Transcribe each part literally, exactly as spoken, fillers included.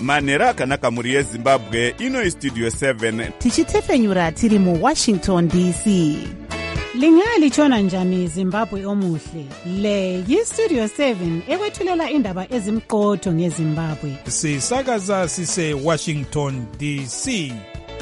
manhero akanaka muri yezimbabwe. Ino istudio seven tichitefenyura tiri mu Washington D C. Lingalitshona njani Zimbabwe omuhle? Le yi-Studio seven ekwethulela indaba ezimqotho ngeZimbabwe. Sisakaza sise Washington D C.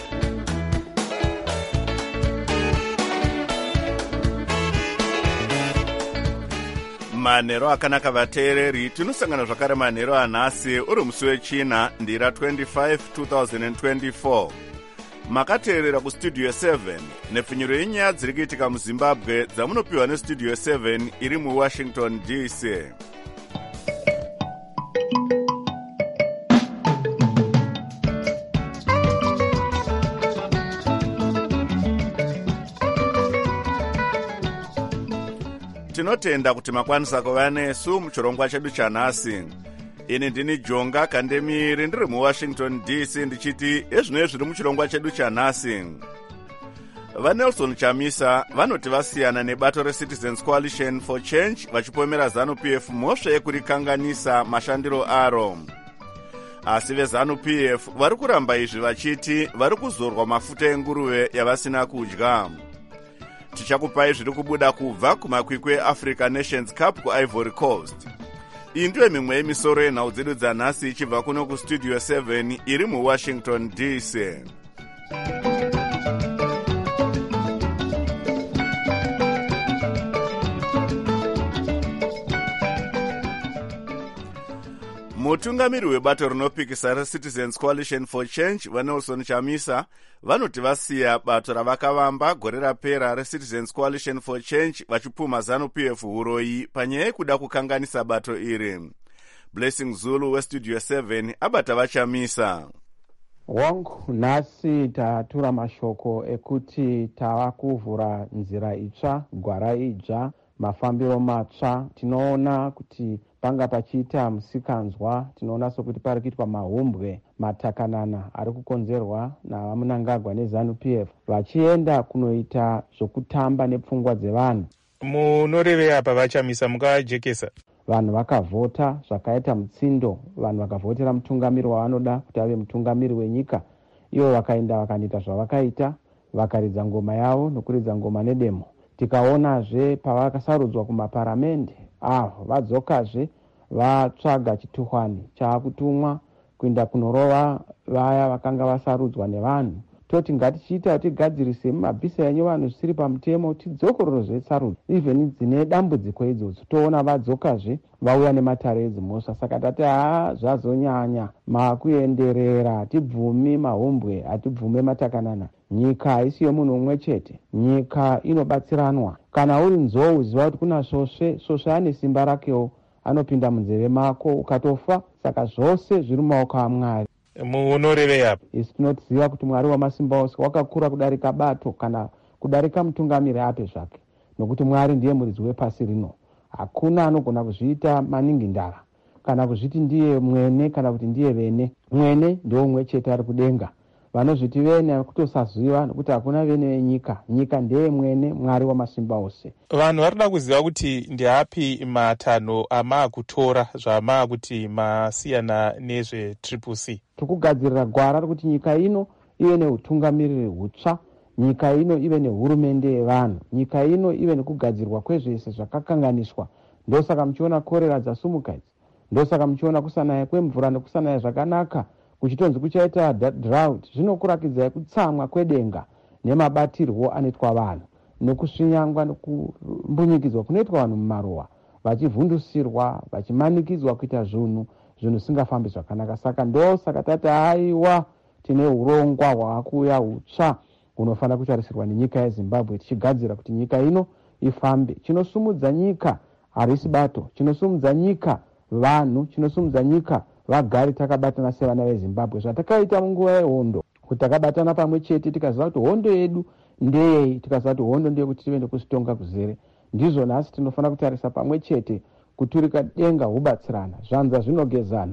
manhero akanaka vateereri, tinosangana zvakare manhero anhasi uri musi wechina ndira twenty-five twenty twenty-four. Makateerera kustudio seven nepfinyuro yenyaya dziri kuitika muZimbabwe dzamunopiwa nestudio seven iri muWashington D C. Tinotenda kuti makwanisa kuva nesu muchirongwa chedu chanhasi. Ini ndini Jonga Kandemiri ndiri muWashington D C ndichiti ezvino zviri muchirongwa chedu chanhasi. VaNelson Chamisa vanoti vasiyana nebato reCitizens Coalition for Change vachipomera ZANU-P F mhosva yekurikanganisa mashandiro aro. Asi veZANU-P F vari kuramba izvi vachiti vari kuzorwa mafuta enguruve yavasina kudya. Tichakupai zviri kubuda kubva kumakwikwi eAfrica Nations Cup kuIvory Coast. Iyi ndiyo mimwe yemisoro yenhau dzedu dzanhasi ichibva kuno kustudio seven iri muWashington D C. Mutungamiri webato rinopikisa reCitizens Coalition for Change vaNelson Chamisa vanoti vasiya bato ravakavamba gore rapera reCitizens Coalition for Change vachipuma ZANU-P F huroyi panyaya yekuda kukanganisa bato iri. Blessing Zulu westudio seven abata vaChamisa. Wangu nhasi tatura mashoko ekuti tava kuvhura nzira itsva, gwara idzva, mafambiro matsva. Tinoona kuti panga pachiita musikanzwa, tinoona sokuti pari kuitwa mahumbwe matakanana ari kukonzerwa navamunangagwa neZANU-P F vachienda kunoita zvokutamba nepfungwa dzevanhu. Munorevei apa vaChamisa mukajekesa? Vanhu vakavhota zvakaita mutsindo, vanhu vakavhotera mutungamiri wavanoda kuti ave mutungamiri wenyika. Ivo vakaenda vakanoita zvavakaita, vakaridza ngoma yavo nokuridza ngoma nedemo. Tikaonazve pavakasarudzwa kumaparamende, avo vadzokazve vatsvaga chituhwani chaakutumwa kuenda kunorova vaya vakanga vasarudzwa nevanhu. Toti ngatichiita tigadzirise mumabhisa enyu vanhu zvisiri pamutemo, tidzokororozve sarudzo even dzine dambudziko idzodzo. Toona vadzokazve vauya nematare edzimhosva. Saka tati haa zvazonyanya, makuenderera, hatibvumi mahumbwe, hatibvume matakanana. Nyika haisi yomunhu umwe chete, nyika inobatsiranwa. Kana uri nzou ziva kuti kuna svosve, svosve ane simba rakewo, anopinda munzeve mako ukatofa. Saka zvose zviri mumaoko aMwari. Munorevei apa? Isi tinoziva kuti Mwari wamasimba ose wakakura kudarika bato kana kudarika mutungamiri ape zvake, nokuti Mwari ndiye muridzi wepasi rino. Hakuna anogona kuzviita maningi ndara kana kuzviti ndiye mwene kana kuti ndiye vene. Mwene ndiye umwe chete ari kudenga. Vanozviti vene kutosaziva nokuti hakuna vene venyika. Nyika ndiye mwene, Mwari wamasimba ose. Vanhu varikuda kuziva kuti ndiapi matanho amaakutora zvamaakuti masiyana nezve Triple C. Tikugadzirira gwara rekuti nyika ino ive neutungamiriri hutsva, nyika ino ive nehurumende yevanhu, nyika ino ive nekugadzirwa kwezvese zvakakanganiswa. Ndosaka muchiona korera dzasumuka idzi, ndosaka muchiona kusanaya kwemvura nekusanaya zvakanaka, kuchitonzi kuchaita drought. Zvinokurakidzai kutsamwa kwedenga nemabatirwo anoitwa vanhu, nokusvinyangwa nokumbunyikidzwa kunoitwa vanhu mumaruwa, vachivhundusirwa, vachimanikidzwa kuita zvinhu zvinhu zvisingafambi zvakanaka. Saka ndosaka tati aiwa tine urongwa hwakuya hutsva hunofanira kutarisirwa nenyika yeZimbabwe, tichigadzira kuti nyika ino ifambe. Chinosumudza nyika harisi bato, chinosumudza nyika vanhu, chinosumudza nyika vagari takabatana sevana veZimbabwe. Zvatakaita munguva yehondo, kuti takabatana pamwe chete tikaziva kuti hondo yedu ndeyei, tikaziva kuti hondo ndeye kuti tive nekuzvitonga kuzere. Ndizvo nhasi tinofanira kutarisa pamwe chete kuturika denga hubatsirana, zvanza zvinogezana.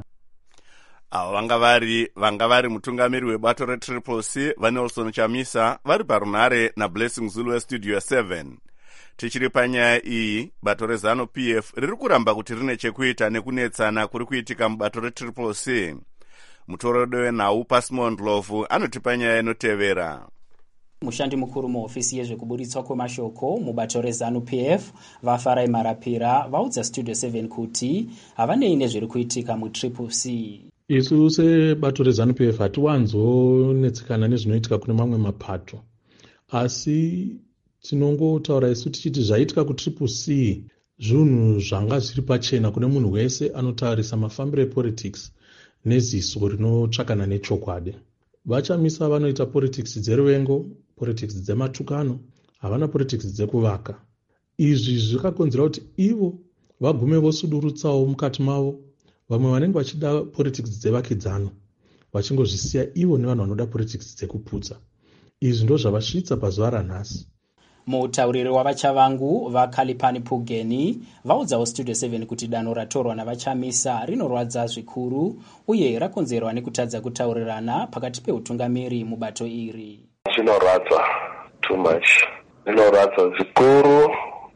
Avo vanga vari vanga vari mutungamiri webato reTriple C vaNelson Chamisa vari parunhare naBlessing Zulu westudio seven. Tichiri panyaya iyi, bato reZANU-P F riri kuramba kuti rine chekuita nekunetsana kuri kuitika mubato reTriple C. mutorodi wenhau Pasmo Ndlovu anotipa nyaya inotevera. Mushandi mukuru muhofisi yezvekuburitswa kwemashoko mubato reZANU-P F vaFarai Marapira vaudza Studio seven kuti havanei nezviri kuitika mutriple C. Isu sebato reZANU-P F hatiwanzonetsekana nezvinoitika kune mamwe mapato, asi tinongotaura isu tichiti zvaitika kutriple C zvinhu zvanga zviri pachena kune munhu wese anotarisa mafambiro epolitics neziso rinotsvakana nechokwadi. Vachamisa vanoita politics dzeruvengo, politics dzematukano, havana politics dzekuvaka. Izvi zvakakonzera kuti ivo vagume vosudurutsawo mukati mavo vamwe vanenge vachida politics dzevakidzano vachingozvisiya ivo nevanhu vanoda politics dzekuputsa. Izvi ndo zvavasvitsa pazuva ranhasi. Mutauriri wavachavangu vaKalipani Pugeni vaudzawo Studio seven kuti danho ratorwa navachamisa rinorwadza zvikuru uye rakonzerwa nekutadza kutaurirana pakati peutungamiri mubato iri. Zvinorwadza too much. Zvinorwadza zvikuru,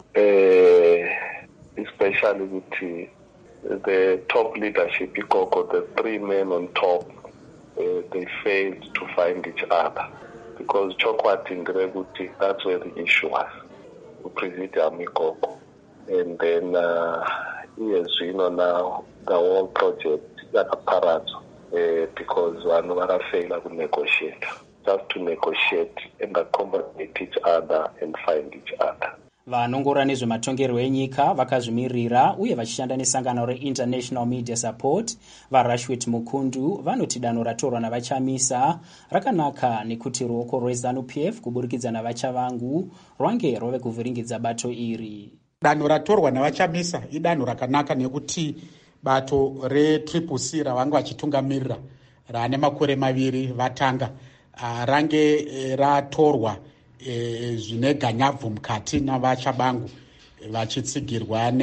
eh, especially kuti the top leadership ikoko, the three men on top, uh, they failed to find each other. Because chokwati ndrekuti, that's where the issue was. Presidium ikoko. And then, uh, yes, you know, now the whole project yakaparadzwa uh, because vanhu vakafaila to negotiate. Just to negotiate and accommodate each other and find each other. Vanongora nezvematongerwo enyika vakazvimirira uye vachishanda nesangano reInternational Media Support vaRashwit Mukundu vanoti danho ratorwa navachamisa rakanaka nekuti ruoko rweZANU-P F kuburikidza navachavangu rwange rwave kuvhiringidza bato iri. Danho ratorwa navachamisa idanho rakanaka nekuti bato retriple C ravanga vachitungamirira rane makore maviri vatanga uh, range eh, ratorwa E, zvine ganyabvu mukati navachabangu vachitsigirwa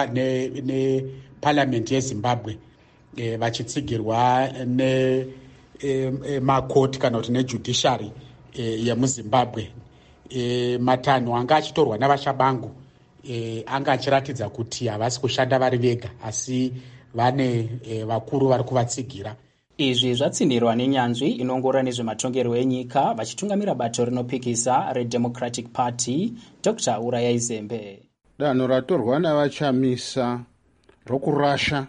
neparliament yeZimbabwe e, vachitsigirwa nemakoti e, kana kuti nejudiciary e, yemuZimbabwe. E, matanho anga achitorwa navachabangu e, anga achiratidza kuti havasi kushanda vari vega asi vane e, vakuru vari kuvatsigira. Izvi zvatsinirwa nenyanzvi inongora nezvematongerwo enyika vachitungamira bato rinopikisa reDemocratic Party Doctor Urayai Zembe. Danho ratorwa navachamisa rokurasha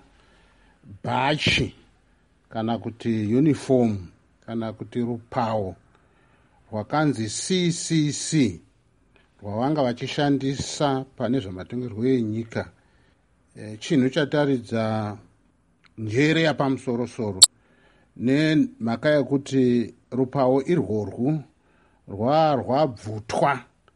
bhachi kana kuti uniform kana kuti rupawo rwakanzi C C C rwavanga vachishandisa pane zvematongerwo enyika e, chinhu chataridza njere yapamusoro-soro nemhaka yekuti rupawo irworwu rwarwabvutwa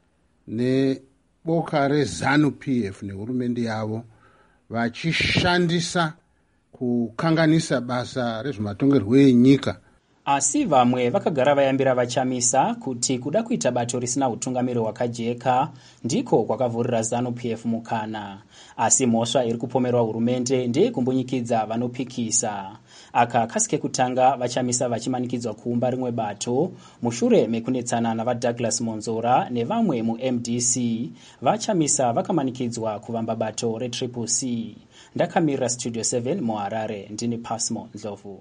neboka reZANU-P F nehurumende yavo vachishandisa kukanganisa basa rezvematongerwo enyika. Asi vamwe vakagara vayambira vachamisa kuti kuda kuita bato risina utungamiri hwakajeka ndiko kwakavhurira ZANU-P F mukana. Asi mhosva iri kupomerwa hurumende ndeye kumbunyikidza vanopikisa. Aka kasike kutanga vachamisa vachimanikidzwa kuumba rimwe bato mushure mekunetsana navaDouglas Monzora nevamwe muM D C vachamisa vakamanikidzwa kuvamba bato reTriple C. Ndakamirira Studio seven muHarare ndini Pasmo Ndlovu.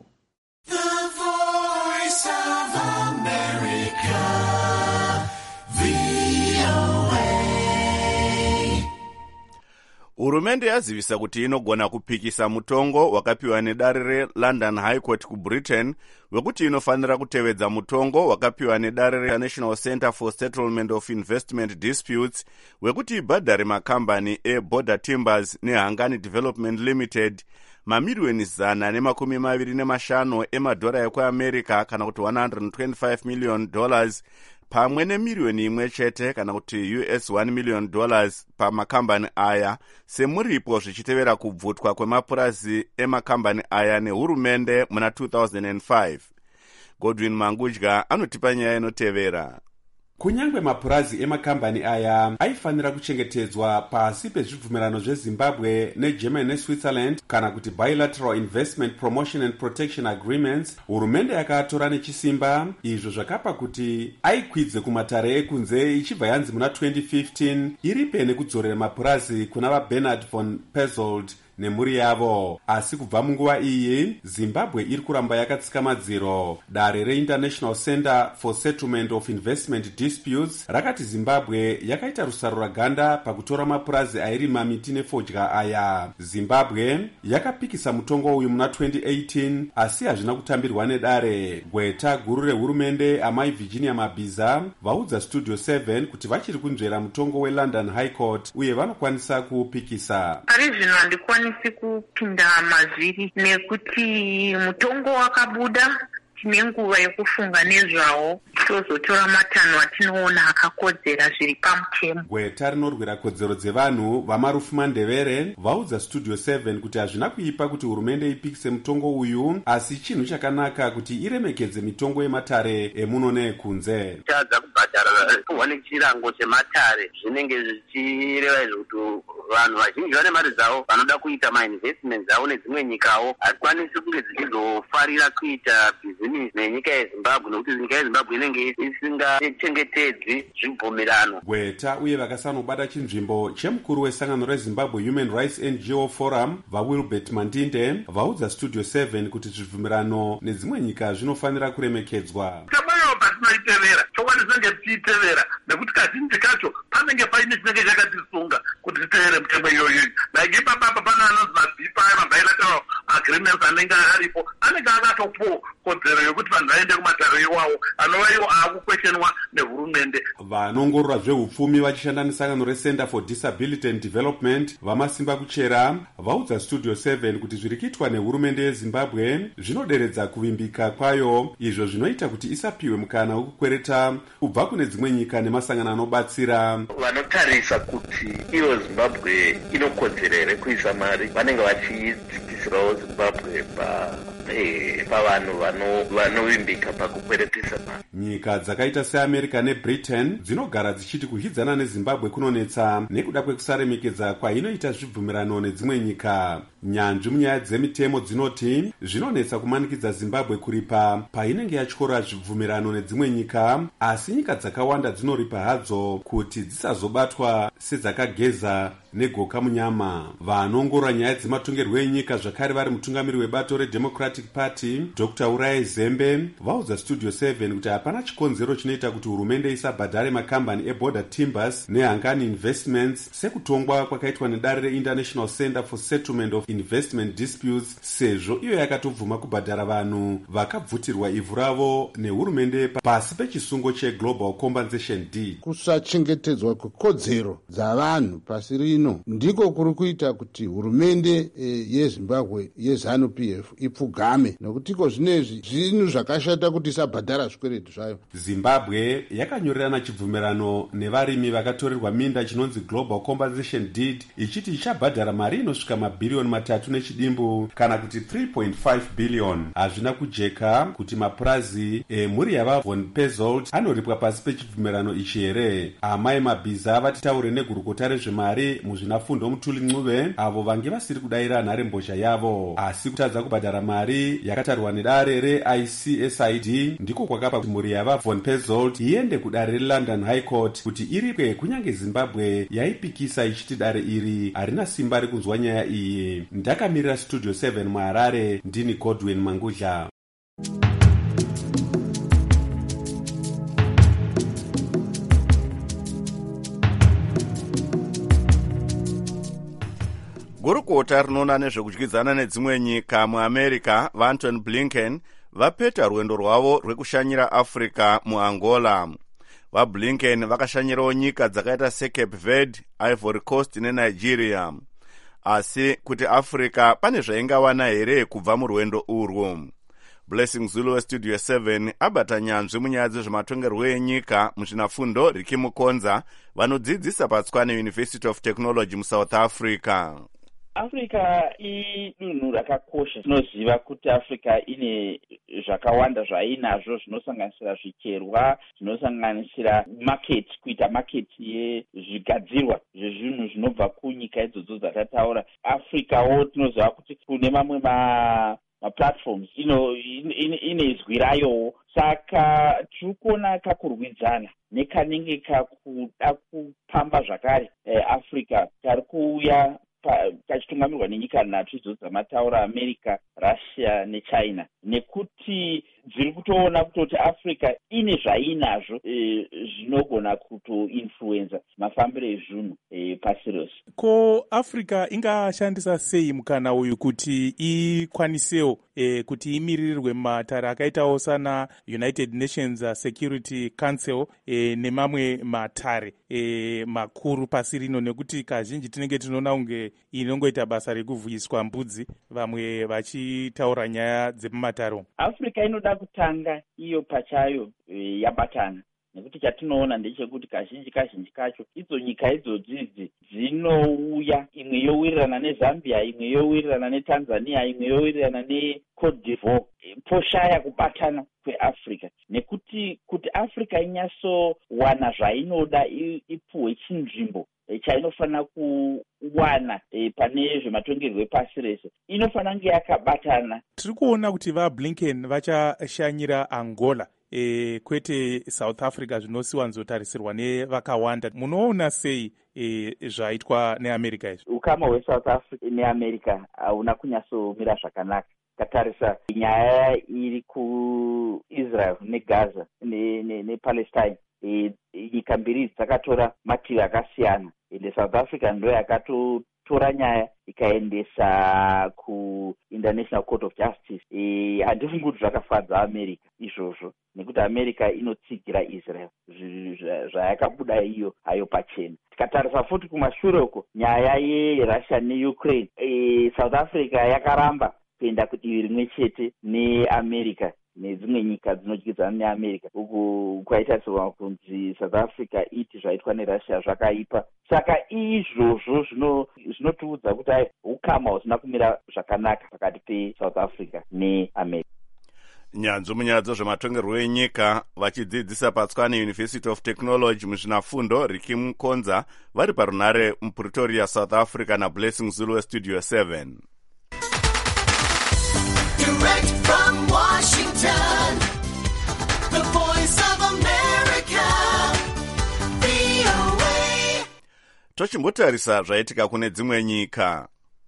Hurumende yazivisa kuti inogona kupikisa mutongo wakapiwa nedare reLondon High Court kuBritain wekuti inofanira kutevedza mutongo wakapiwa nedare reNational Center for Settlement of Investment Disputes wekuti ibhadhare makambani eBorder Timbers neHangani Development Limited mamiliyoni zana nemakumi maviri nemashanu emadhora ekuAmerica kana kuti one hundred twenty-five million dollars pamwe nemiliyoni imwe chete kana kuti U S one million dollars pamakambani aya semuripo zvichitevera kubvutwa kwemapurazi emakambani aya nehurumende muna two thousand five. Godwin Mangudya anotipa nyaya inotevera. Kunyangwe mapurazi emakambani aya aifanira kuchengetedzwa pasi pezvibvumirano zveZimbabwe neGermany neSwitzerland kana kuti bilateral investment promotion and protection agreements, hurumende yakatora nechisimba izvo zvakapa kuti aikwidze kumatare ekunze ichibva yanzi muna twenty fifteen iripe nekudzorera mapurazi kuna vaBernard von Pezzold nemhuri yavo. Asi kubva munguva iyi Zimbabwe iri kuramba yakatsika madziro. Dare reInternational Center for Settlement of Investment Disputes rakati Zimbabwe yakaita rusarura ganda pakutora mapurazi airima miti nefodya aya. Zimbabwe yakapikisa mutongo uyu muna twenty eighteen asi hazvina kutambirwa nedare. Gweta guru rehurumende amai Virginia Mabhiza vaudza Studio seven kuti vachiri kunzvera mutongo weLondon High Court uye vanokwanisa kuupikisa. Pari zvino handikwanisi kupinda mazviri nekuti mutongo wakabuda, tine nguva yekufunga nezvawo tozotora matanho atinoona akakodzera zviri pamutemo. Gweta rinorwira kodzero dzevanhu vamarufu mandevere vaudza Studio seven kuti hazvina kuipa kuti hurumende ipikise mutongo uyu, asi chinhu chakanaka kuti iremekedze mitongo yematare emuno neekunze. Tadza kubhadhara kuwa nechirango chematare zvinenge zvichireva izvo kuti vanhu vazhinji vane mari dzavo vanoda kuita mainvestment dzavo nedzimwe nyikawo hakwanisi kunge dzichizofarira kuita bhizinisi nenyika yeZimbabwe nekuti nyika yeZimbabwe inenge isingachengetedzi zvibvumirano. Gweta uye vakasanobata chinzvimbo chemukuru wesangano reZimbabwe Human Rights N G O Forum vaWilbert Mandinde vaudza Studio seven kuti zvibvumirano nedzimwe nyika zvinofanira kuremekedzwa. Tabayo patinoitevera tokwanisa ngetiitevera nekuti kazhinji kacho panenge paine chinenge chakatisunga kuti titevere mutemo iyoyo. Like ipapapa pana anonzi mabhipa mabilateral agreements anenge aripo anenge akatopuwa kodzero yokuti vanhu vaende kumatare iwawo anova iwo aakukweshenwa nehurumende. Vanongorora zveupfumi vachishanda nesangano reCenter for Disability and Development vamasimba kuchera vaudza Studio seven kuti zviri kuitwa nehurumende yeZimbabwe zvinoderedza kuvimbika kwayo, izvo zvinoita kuti isapiwe mukana wekukwereta kubva kune dzimwe nyika nemasangano anobatsira. Vanotarisa kuti iyo Zimbabwe inokodzera here kuisa mari vanenge vachidzikisirawo Zimbabwe pa pavanhu vanovimbika pakukweretesa mari. Nyika dzakaita seAmerica neBritain dzinogara dzichiti kuhidzana neZimbabwe kunonetsa nekuda kwekusaremekedza kwainoita zvibvumirano nedzimwe nyika. Nyanzvi munyaya dzemitemo dzinoti zvinonetsa kumanikidza Zimbabwe kuripa painenge yatyora zvibvumirano nedzimwe nyika, asi nyika dzakawanda dzinoripa hadzo kuti dzisazobatwa sedzakageza negoka munyama. Vanongorora nyaya dzematongerwo enyika zvakare vari mutungamiri webato reDemocratic Party Doctor Uraye Zembe vaudza Studio seven kuti hapana chikonzero chinoita kuti hurumende isabhadhare makambani eBorder Timbers neHangani Investments sekutongwa kwakaitwa nedare reInternational Center for Settlement of Investment Disputes, sezvo iyo yakatobvuma kubhadhara vanhu vakabvutirwa ivhu ravo nehurumende pasi pechisungo cheGlobal Compensation Deed. Kusachengetedzwa kwekodzero dzavanhu pasi rino ndiko kuri kuita kuti hurumende e, yeZimbabwe yeZANU P F ipfugame, nokutiko zvinezvi zvinhu zvakashata kuti isabhadhara zvikweretu zvayo. Zimbabwe yakanyorerana chibvumirano nevarimi vakatorerwa minda chinonzi Global Compensation Deed ichiti ichabhadhara mari inosvika mabhiriyoni matatu nechidimbu kana kuti three point five billion. Hazvina kujeka kuti mapurazi emhuri yavaVon Pezzold anoripwa pasi pechibvumirano ichi here. Amai Mabhiza vatitaure negurukota rezvemari muzvinafundo Mutuli Ncube avo vange vasiri kudayira nharembozha yavo, asi kutadza kubhadhara mari yakatarwa nedare reI C S I D ndiko kwakapa kuti mhuri yavaVon Pezzold iende kudare reLondon High Court kuti iripwe, kunyange Zimbabwe yaipikisa ichiti dare iri harina simba rekunzwa nyaya iyi. Ndakamirira Studio seven muHarare, ndini Godwin Mangudla. Gurukota rinoona nezvekudyidzana nedzimwe nyika muAmerica vaAntony Blinken vapeta rwendo rwavo rwekushanyira Africa muAngola. VaBlinken vakashanyirawo nyika dzakaita seCape Verde, Ivory Coast neNigeria. Asi kuti Africa pane zvaingawana here kubva murwendo urwu. Blessing Zulu weStudio seven abata nyanzvi munyaya dzezvematongerwo enyika muzvinafundo Riki Mukonza vanodzidzisa paTswane University of Technology muSouth Africa. Africa idunhu rakakosha. Tinoziva kuti Africa ine zvakawanda zvainazvo zvinosanganisira zvicherwa, zvinosanganisira market, kuita market yezvigadzirwa zvezvinhu zvinobva kunyika idzodzo dzatataura. Africawo tinoziva kuti kune mamwe ma maplatforms ino ine, ine izwi rayowo. Saka tikuona kakurwidzana nekanenge kakuda kupamba zvakare eh, Africa kari kuuya kachitungamirwa nenyika nhatu idzo dzamataura america, russia nechina, nekuti dziri kutoona kutoti africa ine zvainazvo e, zvinogona kutoinfluenza mafambiro ezvinhu e, pasi rose. Ko africa ingashandisa sei mukana uyu kuti ikwanisewo e, kuti imiririrwe mumatare akaitawo sana United Nations Security Council e, nemamwe matare e, makuru pasi rino, nekuti kazhinji tinenge tinoona kunge inongoita basa rekuvhuyiswa mbudzi, vamwe vachitaura nyaya dzemumatare. Africa inoda kutanga iyo pachayo e, yabatana, nekuti chatinoona ndechekuti kazhinji kazhinji kacho idzo nyika idzodzidzi dzinouya, imwe yowirirana neZambia, imwe yowirirana neTanzania, imwe yowirirana neCote d'Ivoire, poshaya kubatana kweAfrica, nekuti kuti Africa inyatsowana zvainoda ipuwe chinzvimbo chainofanira kuwana e, pane zvematongerwo epasi rese, inofanira kunge yakabatana. Tiri kuona kuti vaBlinken vachashanyira Angola e, kwete South Africa zvinosiwanzotarisirwa nevakawanda. Munoona sei e, zvaitwa neAmerica izvi? Ukama hweSouth Africa neAmerica hauna kunyatsomira zvakanaka. Tatarisa nyaya iri kuIsrael neGaza nePalestine, e, nyika mbiri dzakatora mativi akasiyana, ende South Africa ndo yakatotora nyaya ikaendesa kuInternational Court of Justice. E, handifungi kuti zvakafadza America izvozvo, nekuti America inotsigira Israel zvayakabuda iyo hayo pachena. Tikatarisa futi kumashure uko nyaya yeRussia neUkraine, e, South Africa yakaramba kuenda kudivi rimwe chete neAmerica nedzimwe nyika dzinodyidzana neAmerica, uku kwaitarisirwa kunzi South Africa iti zvaitwa neRussia zvakaipa. Saka izvozvo zvinotiudza kuti hai ukama husina kumira zvakanaka pakati peSouth Africa neAmerica. Nyanzvi munyaya dzezvematongerwo enyika vachidzidzisa patswane University of Technology muzvinafundo Ricky Mukonza vari parunare muPretoria, South Africa, naBlessing Zulu Studio seven. Direct from Washington, the voice of America, V O A. Tochimbotarisa zvaitika kune dzimwe nyika.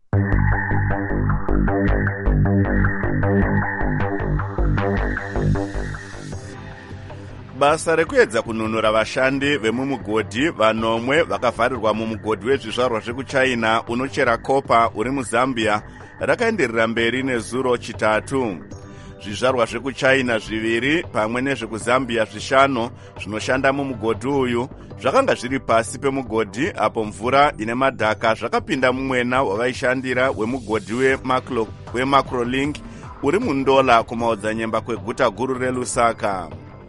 Basa rekuedza kununura vashandi vemumugodhi vanomwe vakavharirwa mumugodhi wezvizvarwa zvekuchina unochera kopa uri muZambia rakaenderera mberi nezuro chitatu. Zvizvarwa zvekuchina zviviri pamwe nezvekuzambia zvishanu zvinoshanda mumugodhi uyu zvakanga zviri pasi pemugodhi apo mvura ine madhaka zvakapinda mumwena wavaishandira wemugodhi weMacro, weMacrolink uri mundola kumaodzanyemba kweguta guru reLusaka.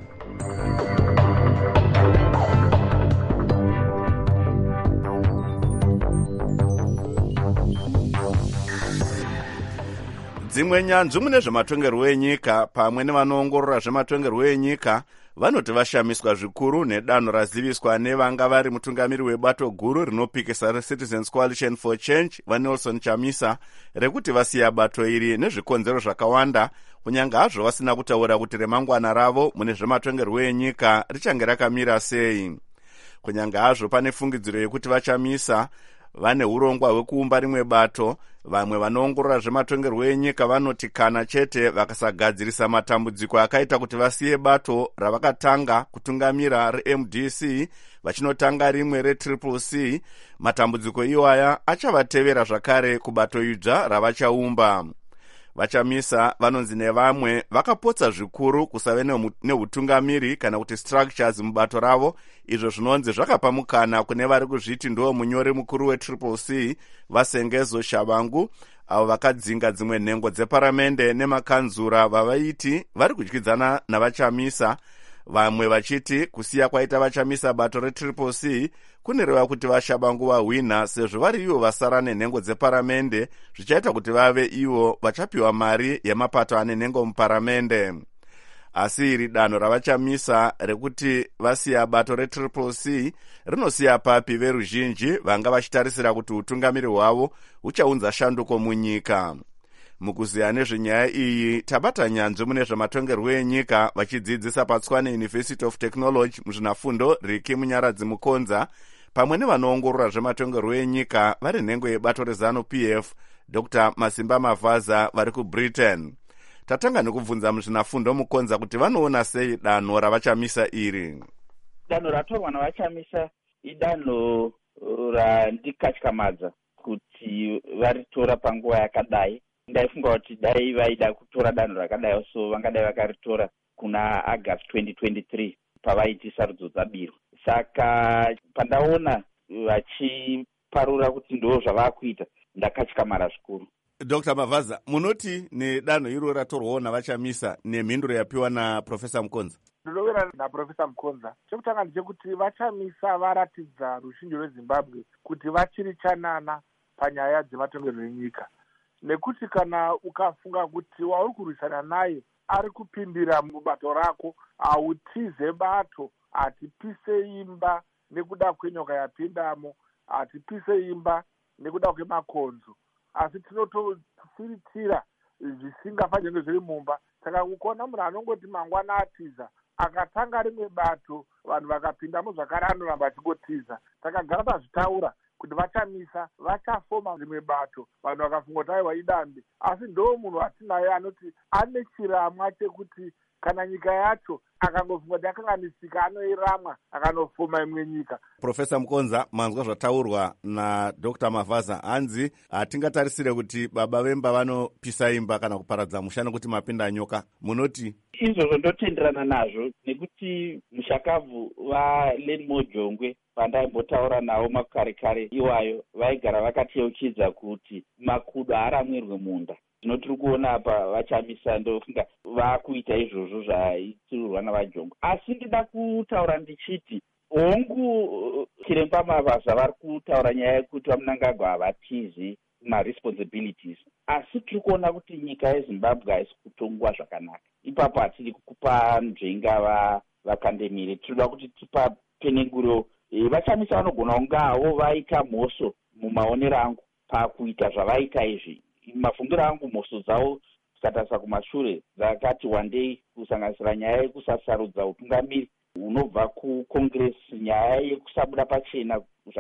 Dzimwe nyanzvi mune zvematongerwo enyika pamwe nevanoongorora zvematongerwo enyika vanoti vashamiswa zvikuru nedanho raziviswa nevanga vari mutungamiri webato guru rinopikisa reCitizens Coalition for Change vaNelson Chamisa rekuti vasiya bato iri nezvikonzero zvakawanda, kunyange hazvo vasina kutaura kuti remangwana ravo mune zvematongerwo enyika richange rakamira sei. Kunyange hazvo pane fungidziro yekuti vaChamisa vane urongwa hwekuumba rimwe bato, vamwe vanoongorora zvematongerwo enyika vanoti kana chete vakasagadzirisa matambudziko akaita kuti vasiye bato ravakatanga kutungamira reM D C vachinotanga rimwe reTriple C, matambudziko iwaya achavatevera zvakare kubato idzva ravachaumba. VaChamisa vanonzi nevamwe vakapotsa zvikuru kusave neutungamiri kana kuti structures mubato ravo, izvo zvinonzi zvakapa mukana kune vari kuzviti ndo munyori mukuru weTriple C vaSengezo Shabangu, avo vakadzinga dzimwe nhengo dzeparamende nemakanzura vavaiti vari kudyidzana navaChamisa, vamwe vachiti kusiya kwaita vaChamisa bato reTriple C kunoreva kuti vaShabangu vahwina sezvo vari ivo vasara nenhengo dzeparamende, zvichaita kuti vave ivo vachapiwa mari yemapato ane nhengo muparamende. Asi iri danho ravaChamisa rekuti vasiya bato reTriple C rinosiya papi veruzhinji vanga vachitarisira kuti utungamiri hwavo huchaunza shanduko munyika. Mukuziya nezvenyaya iyi tabata nyanzvi mune zvematongerwo enyika vachidzidzisa patswane University of Technology muzvinafundo Ricky Munyaradzi Mukonza pamwe nevanoongorora zvematongerwo enyika vari nhengo yebato rezanu P F, Dr Masimba Mavhaza vari kubritain. Tatanga nekubvunza muzvinafundo Mukonza kuti vanoona sei danho ravachamisa iri. Danho ratorwa navachamisa idanho randikatyamadza kuti varitora panguva yakadai. Ndaifunga kuti dai vaida kutora danho rakadai so vangadai vakaritora kuna August twenty twenty-three pavaiti sarudzo dzabiro. Saka pandaona vachiparura kuti ndo zvavakuita ndakatyamara zvikuru. Dr Mavhaza, munoti nedanho iro ratorwawo navachamisa nemhinduro yapiwa naProfesa Mukonza? Ndinoverana naProfesa Mukonza. Chekutanga ndechekuti vachamisa varatidza rushinji rweZimbabwe kuti vachiri chanana panyaya dzematongerwo enyika. Nekuti kana ukafunga kuti wauri kurwisana naye ari kupindira mubato rako, hautize bato, hatipise imba nekuda kwenyoka yapindamo, hatipise imba nekuda kwemakonzo, asi tinotofiritira zvisingafanirwe zviri mumba. Saka kuona munhu anongoti mangwana atiza akatanga rimwe bato vanhu vakapindamo zvakare anoramba achingotiza. Takagara pazvitaura kuti vachamisa vachafoma rimwe bato vanhu vakafunga kuti aiwa idambi, asi ndo munhu atinaye anoti ane chiramwa chekuti kana nyika yacho akangofunga kuti akanganisika anoiramwa akanofoma imwe nyika. Profesa Mukonza, manzwa zvataurwa naDr Mavhaza, hanzi hatingatarisire kuti baba vemba vanopisa imba kana kuparadza musha nekuti mapinda nyoka. Munoti? Izvozvo ndotenderana nazvo nekuti mushakabvu vaLeni Mojongwe pandaimbotaura navo makare kare iwayo vaigara vakateuchidza kuti makudo haaramwirwe munda. Zvino tiri kuona apa vachamisa ndofunga vakuita izvozvo zvaitirurwa navaJongwe. Asi ndida kutaura ndichiti hongu Chiremba Mavhaza vari kutaura nyaya yekuti vaMnangagwa havatizi maresponsibilities, asi tiri kuona kuti nyika yeZimbabwe haisi kutongwa zvakanaka. Ipapo hatidi kupa nzvenga vakandemire, tinoda kuti tipa penenguro. E, vachamisa vanogona kungavo vaita mhoso mumaonero angu pakuita zvavaita izvi. Mafungiro angu mhoso dzavo dzikatarisa kumashure dzakati wandei kusanganisira nyaya yekusasarudza utungamiri unobva kuCongress, nyaya yekusabuda pachena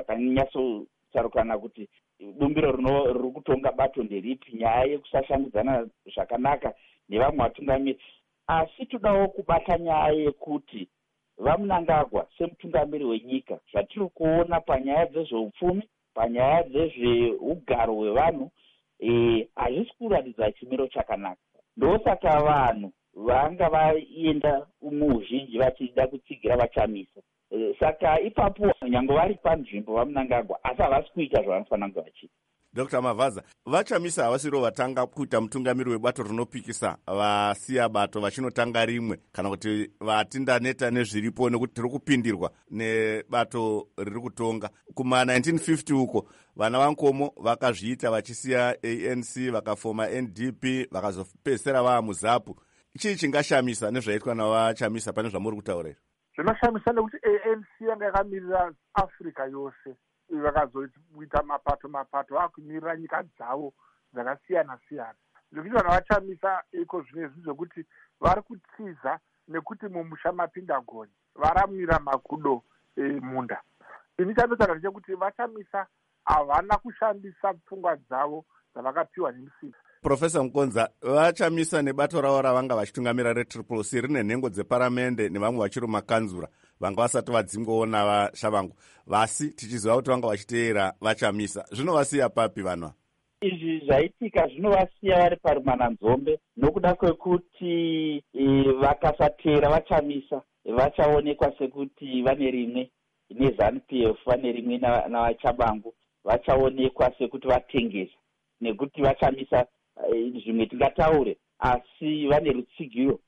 zvakanyatsosarukana kuti bumbiro riri kutonga bato nderipi, nyaya yekusashandidzana zvakanaka nevamwe vatungamiri. Asi todawo kubata nyaya yekuti vaMnangagwa semutungamiri wenyika, zvatiri kuona panyaya dzezveupfumi, panyaya dzezveugaro hwevanhu, hazvisi kuratidza chimiro chakanaka. Ndosaka vanhu vanga vaenda muzhinji vachida kutsigira vachamisa. E, saka ipapo nyange vari panzvimbo vaMnangagwa asi havasi kuita zvavanofanira kunge vachiita. Dr Mavhaza, vachamisa havasiro vatanga kuita mutungamiri webato rinopikisa vasiya bato vachinotanga rimwe kana kuti vatindaneta nezviripo nekuti tiri kupindirwa nebato riri kutonga. Kuma nineteen fifty uko vana vankomo vakazviita vachisiya A N C vakafoma N D P vakazopedzisira vaa muZAPU. Chii chingashamisa nezvaitwa navachamisa pane zvamuri kutaura? Zvinoshamisa nekuti A N C yanga yakamirira Afrika yose, vakazoita mapato mapato akumirira nyika dzavo dzakasiyana siyana. Zvekuti vanhu vachamisa iko zvinezvi zvokuti vari kutiza nekuti mumusha mapinda gonye varamira makudo emunda. Ini chandotanga ndechekuti vachamisa havana kushandisa pfungwa dzavo dzavakapiwa nemusinga. Profesa Mukonza, vachamisa nebato ravo ravanga vachitungamira retriple C rine nhengo dzeparamende nevamwe vachiri makanzura vanga vasati vadzingwawo navashavangu, vasi tichiziva kuti vanga vachiteera vachamisa. Zvinovasiya papi vanhu? Izvi zvaitika zvinovasiya vari parumananzombe nokuda kwekuti e, vakasateera vachamisa vachaonekwa sekuti vane rimwe neZanu P F, vane rimwe navachabangu vachaonekwa sekuti vatengesa, nekuti vachamisa zvimwe tingataure asi vane rutsigiro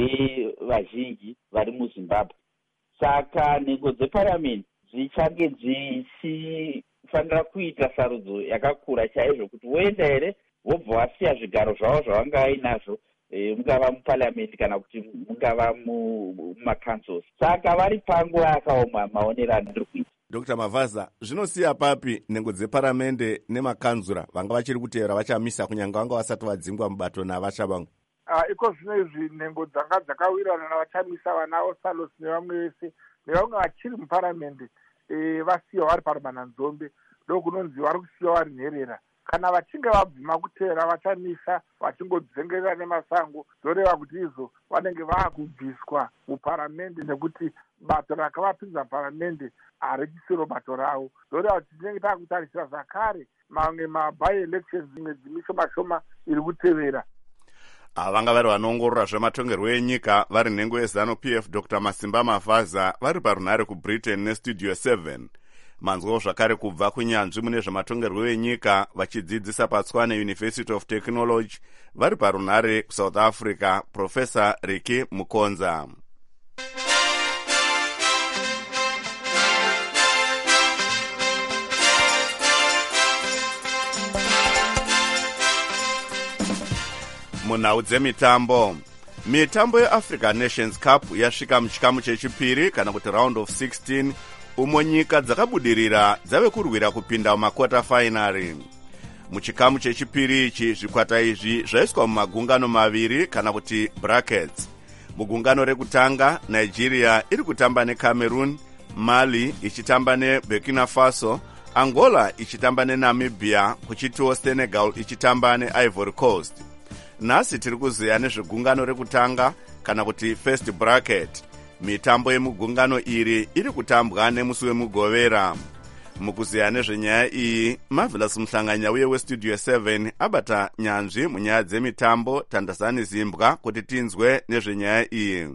rwevazhinji vari muZimbabwe. Saka nhengo dzeparamende dzichange dzichifanira kuita sarudzo yakakura chaizvo kuti voenda here vobva vasiya zvigaro zvavo zvavanga vainazvo, e, mungava muparliamendi kana kuti mungava mumakansos. Saka vari panguva yakaoma maonero andiri kuita. Dr Mavhaza, zvinosiya papi nhengo dzeparamende nemakanzura vanga vachiri kuteera vachamisa kunyanga vanga vasati vadzingwa mubato navashavangu? Uh, iko zvino izvi nhengo dzanga dzakawirana navachamisa vanavo Salos nevamwe vese nevamwe vachiri muparamende e, vasiyiwa vari parumananzombe ndokunonzi vari kusiyiwa vari nherera. Kana vachinge vabvuma kutera vachamisa vachingodzengerera nemasango zoreva kuti izvo vanenge vaakubviswa muparamende nekuti bato rakavapinza muparamende harechisiro bato ravo. Zoreva kuti tinenge taakutarisira zvakare mamwe maby-elections imwe dzimisho mashoma iri kutevera. Vanga vari vanoongorora zvematongerwo enyika vari nhengo yeZanu-P F Dr Masimba Mavaza vari parunhare kuBritain nestudio seven. Manzwawo zvakare kubva kunyanzvi mune zvematongerwo enyika vachidzidzisa paTshwane University of Technology vari parunhare kuSouth Africa, Professor Ricky Mukonza. Munhau dzemitambo. Mitambo yeAfrica Nations Cup yasvika muchikamu chechipiri kana kuti round of sixteen umo nyika dzakabudirira dzave kurwira kupinda mumakwata finari. Muchikamu chechipiri ichi zvikwata izvi zvaiswa mumagungano maviri kana kuti brackets. Mugungano rekutanga Nigeria iri kutamba neCameroon, Mali ichitamba neBurkina Faso, Angola ichitamba neNamibia, kuchitiwo Senegal ichitamba neIvory Coast. Nhasi tiri kuziya nezvegungano rekutanga kana kuti first bracket. Mitambo yemugungano iri iri kutambwa nemusi wemugovera. Mukuziya nezvenyaya iyi, Marvelous Mhlanganya uye westudio seven abata nyanzvi munyaya dzemitambo. Tandazani Zimbwa kuti tinzwe nezvenyaya iyi.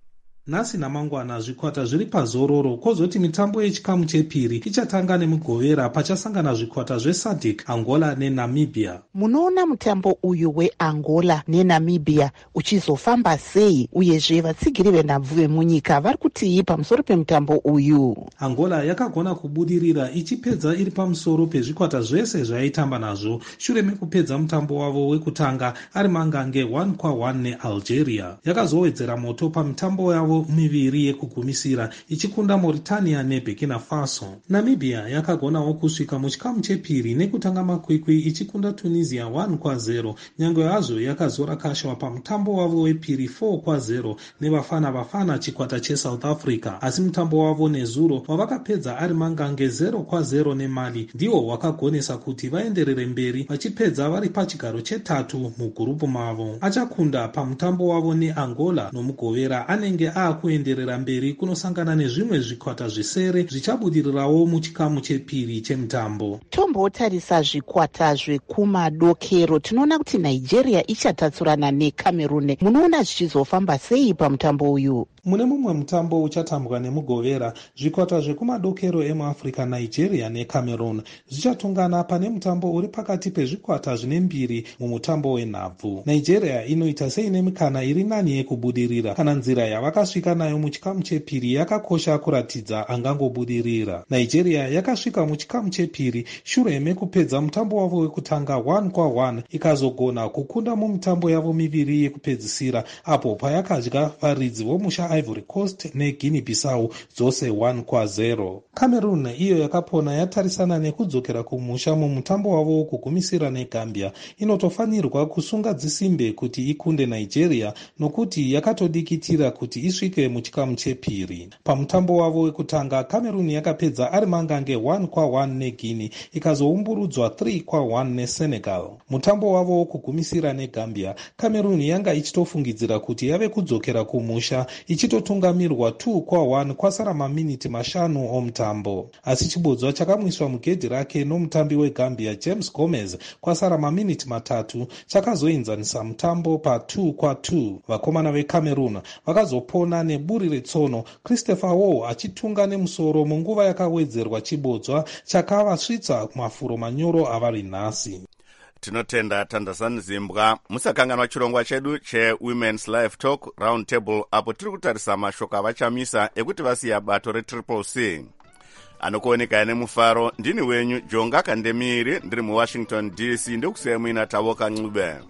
Nhasi namangwana zvikwata zviri pazororo, kozoti mitambo yechikamu chepiri ichatanga nemugovera pachasangana zvikwata zveSADC, Angola neNamibia. Munoona mutambo uyu weAngola neNamibia uchizofamba sei, uyezve vatsigiri venhabvu vemunyika vari kutii pamusoro pemutambo uyu? Angola yakagona kubudirira ichipedza iri pamusoro pezvikwata zvese zvaitamba nazvo shure mekupedza mutambo wavo wekutanga ari mangange one kwa one neAlgeria. Yakazowedzera moto pamitambo yavo miviri yekugumisira ichikunda Mauritania neBurkina Faso. Namibia yakagonawo kusvika muchikamu chepiri nekutanga makwikwi ichikunda Tunisia one kwa zero, nyangwe hazvo yakazora kashwa pamutambo wavo wepiri four kwa zero nevafana vafana chikwata cheSouth Africa, asi mutambo wavo nezuro wavakapedza ari mangange zero kwa zero neMali ndiwo wakagonesa kuti vaenderere mberi vachipedza vari pachigaro chetatu mugurupu mavo. Achakunda pamutambo wavo neAngola nomugovera anenge a kuenderera mberi kunosangana nezvimwe zvikwata zvisere zvichabudirirawo muchikamu chepiri chemutambo. Tombotarisa zvikwata zvekumadokero, tinoona kuti Nigeria ichatatsurana neCameroon. Munoona zvichizofamba sei pamutambo uyu? Mune mumwe mutambo uchatambwa nemugovera, zvikwata zvekumadokero emuAfrica, Nigeria neCameroon zvichatongana pane mutambo uri pakati pezvikwata zvine mbiri mumutambo wenhabvu. Nigeria inoita seine mikana iri nani yekubudirira kana nzira yavakasvika nayo muchikamu chepiri yakakosha kuratidza angangobudirira. Nigeria yakasvika muchikamu chepiri shure mekupedza mutambo wavo wekutanga one kwa one ikazogona kukunda mumutambo yavo miviri yekupedzisira apo payakadya varidzi vomusha Ivory Coast neGuinea Bissau dzose one kwa zero. Cameroon iyo yakapona yatarisana nekudzokera kumusha mumutambo wavo kugumisira neGambia inotofanirwa kusunga dzisimbe kuti ikunde Nigeria nokuti yakatodikitira kuti isvike muchikamu chepiri. Pamutambo wavo wekutanga Cameroon yakapedza ari mangange one kwa one neGuinea ikazoumburudzwa three kwa one neSenegal. Mutambo wavo wokugumisira neGambia Cameroon yanga ichitofungidzira kuti yave kudzokera kumusha ichitotungamirwa two kwa one kwasara maminiti mashanu omutambo, asi chibodzwa chakamwiswa mugedhi rake nomutambi weGambia James Gomez kwasara maminiti matatu chakazoenzanisa mutambo pa two kwa two. Vakomana veCameroon vakazopona neburi retsono, Christopher Wow achitunga nemusoro munguva yakawedzerwa chibodzwa chakavasvitsa mafuro manyoro avari nhasi. Tinotenda Tandazani Zimbwa. Musakanganwa chirongwa chedu cheWomen's Life Talk Round Table apo tiri kutarisa mashoko avachamisa ekuti vasiya bato reTriple C. Anokuoneka nemufaro ndini wenyu Jonga Kandemiri ndiri muWashington D C ndokusiyai muina Tavoka Ncube.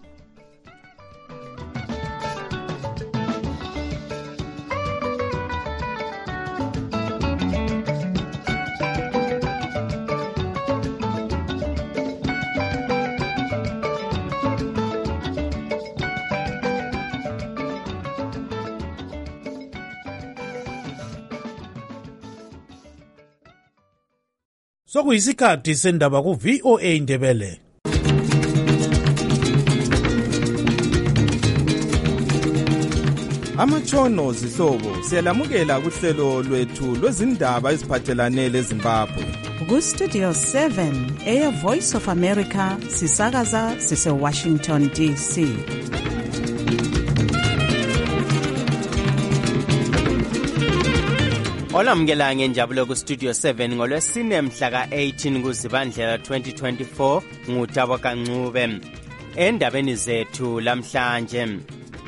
Sokuyisikhathi sendaba ku V O A Ndebele. Amatshono zihlobo siyalamukela kuhlelo lwethu lwezindaba eziphathelane leZimbabwe. Ku Studio seven eya Voice of America sisakaza sise Washington D C. Olamukela ngenjabulo ku Studio seven ngolwesine mhla ka eighteen kuZibandlela twenty twenty-four ngutabo kaNcube. Endabeni zethu lamhlanje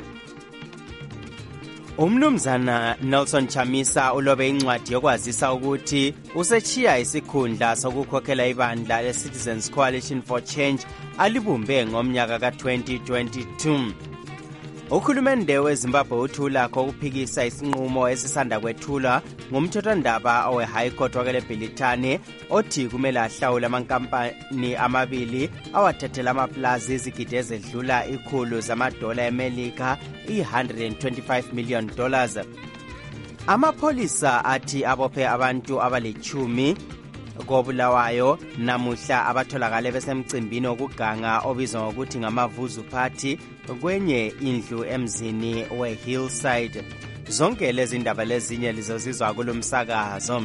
Umnumzana Nelson Chamisa ulobe incwadi yokwazisa ukuthi usechiya isikhundla sokukhokhela ibandla leCitizens Coalition for Change alibumbe ngomnyaka ka twenty twenty-two. Ukhulumende weZimbabwe uthula ukuphikisa isinqumo esisanda kwethulwa ngumthethwandaba owe High Court wakele Bhilitane othi kumele ahlawule amankampani amabili awathathela amaplazi izigidi ezedlula ikhulu zamadola eMelika i one hundred twenty-five million dollars. Amapolisa athi abophe abantu abalichumi kobulawayo namuhla abatholakale besemcimbini okuganga obizwa ngokuthi ngamavuzu party kwenye indlu emzini we Hillside. Zonke lezi ndaba lezinye lizozizwa kulomsakazo.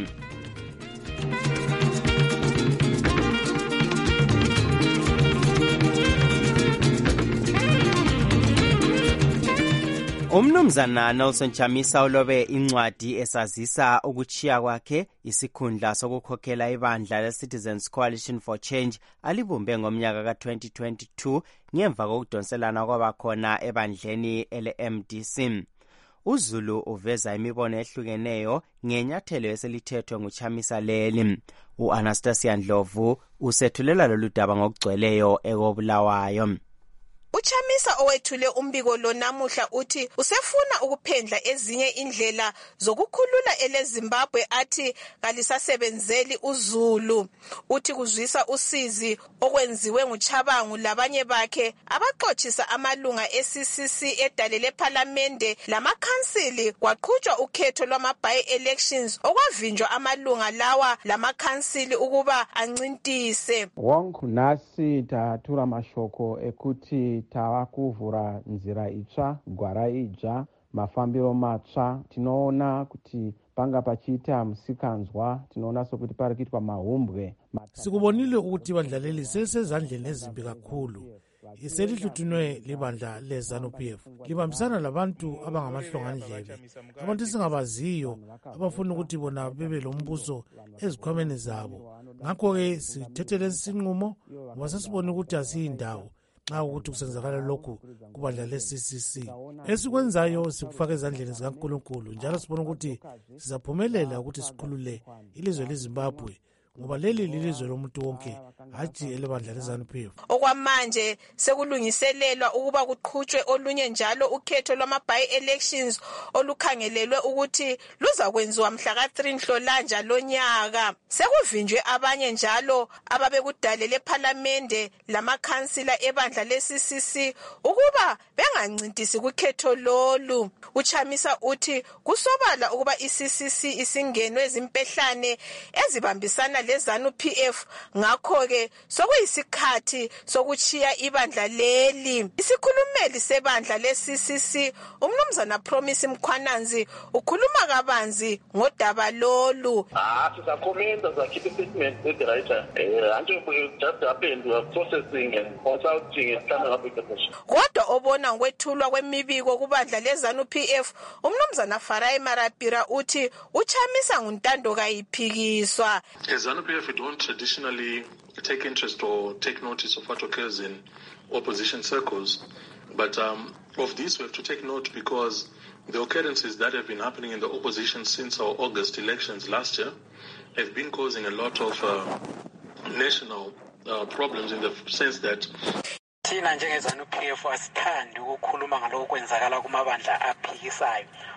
Umnumzana Nelson Chamisa ulobe incwadi esazisa ukuchiya kwakhe isikhundla sokukhokhela ibandla leCitizens Coalition for Change alibumbe ngomnyaka ka twenty twenty-two ngemva kokudonselana kwabakhona ebandleni ele M D C. uZulu uveza imibono ehlukeneyo ngenyathelo eselithethwe nguChamisa leli. U-Anastasia Ndlovu usethulela lolu daba ngokugcweleyo ekobulawayo. Uchamisa owethule umbiko lo namuhla uthi usefuna ukuphendla ezinye indlela zokukhulula eleZimbabwe athi kalisasebenzeli uZulu. Uthi kuzwisa usizi okwenziwe nguChabangu labanye bakhe abaxoxisa amalunga e-C C C edalele eParliamente lamakhansili kwaqhutshwa ukhetho lwama-by-elections okwavinjwa amalunga lawa lamakhansili ukuba ancintise. Wonke nasi tatura mashoko ekuthi tava kuvhura nzira itsva, gwara idzva, mafambiro matsva. Tinoona kuti panga pachiita musikanzwa, tinoona sokuti pari kuitwa mahumbwe. Sikubonile ukuthi ibandla leli selisezandleni ezimbi kakhulu. Iselihluthunwe libandla leZANU-P F. Libambisana labantu abangamahlongandlebe. Abantu esingabaziyo abafuna ukuthi bona bebe lombuso ezikhwameni zabo. Ngakho-ke sithethe lesi sinqumo ngoba sesibone ukuthi asiyindawo xa ukuthi kusenzakala lokhu kubandla le-C C C. Esikwenzayo sikufaka ezandleni zikaNkulunkulu njalo sibona ukuthi sizaphumelela ukuthi sikhulule ilizwe leZimbabwe ngoba leli lilizwe lomuntu wonke hathi elebandla leZANU-P F. Okwamanje sekulungiselelwa ukuba kuqhutshwe olunye njalo ukhetho lwama-by-elections olukhangelelwe ukuthi luza kwenziwa mhla ka three Nhlolanja lonyaka. Sekuvinjwe abanye njalo ababekudalele eParliamente lamakhansila ebandla le-C C C ukuba bengancintisi kukhetho lolu. Uchamisa uthi kusobala ukuba i-C C C isingenwe ezimpehlane ezibambisana leZANU-P F, ngakho-ke sokuyisikhathi sokuchiya ibandla leli. Isikhulumeli sebandla le-C C C umnumzana Promise Mkhwananzi ukhuluma kabanzi ngodaba lolu. Ah, sizakhomenda zakhipha statement ediwriter. Eh, anje just happened we are processing and consulting and coming up with the question. Kodwa obona ngokwethulwa kwemibiko kubandla leZANU-P F umnumzana Farai Marapira uthi uchamisa nguntando kayiphikiswa. ZANU-P F, we don't traditionally take interest or take notice of what occurs in opposition circles, but um, of this we have to take note because the occurrences that have been happening in the opposition since our August elections last year have been causing a lot of uh, national uh, problems in the sense that thina njengeZANU-P F asithandi ukukhuluma ngalokho kwenzakala kumabandla aphikisayo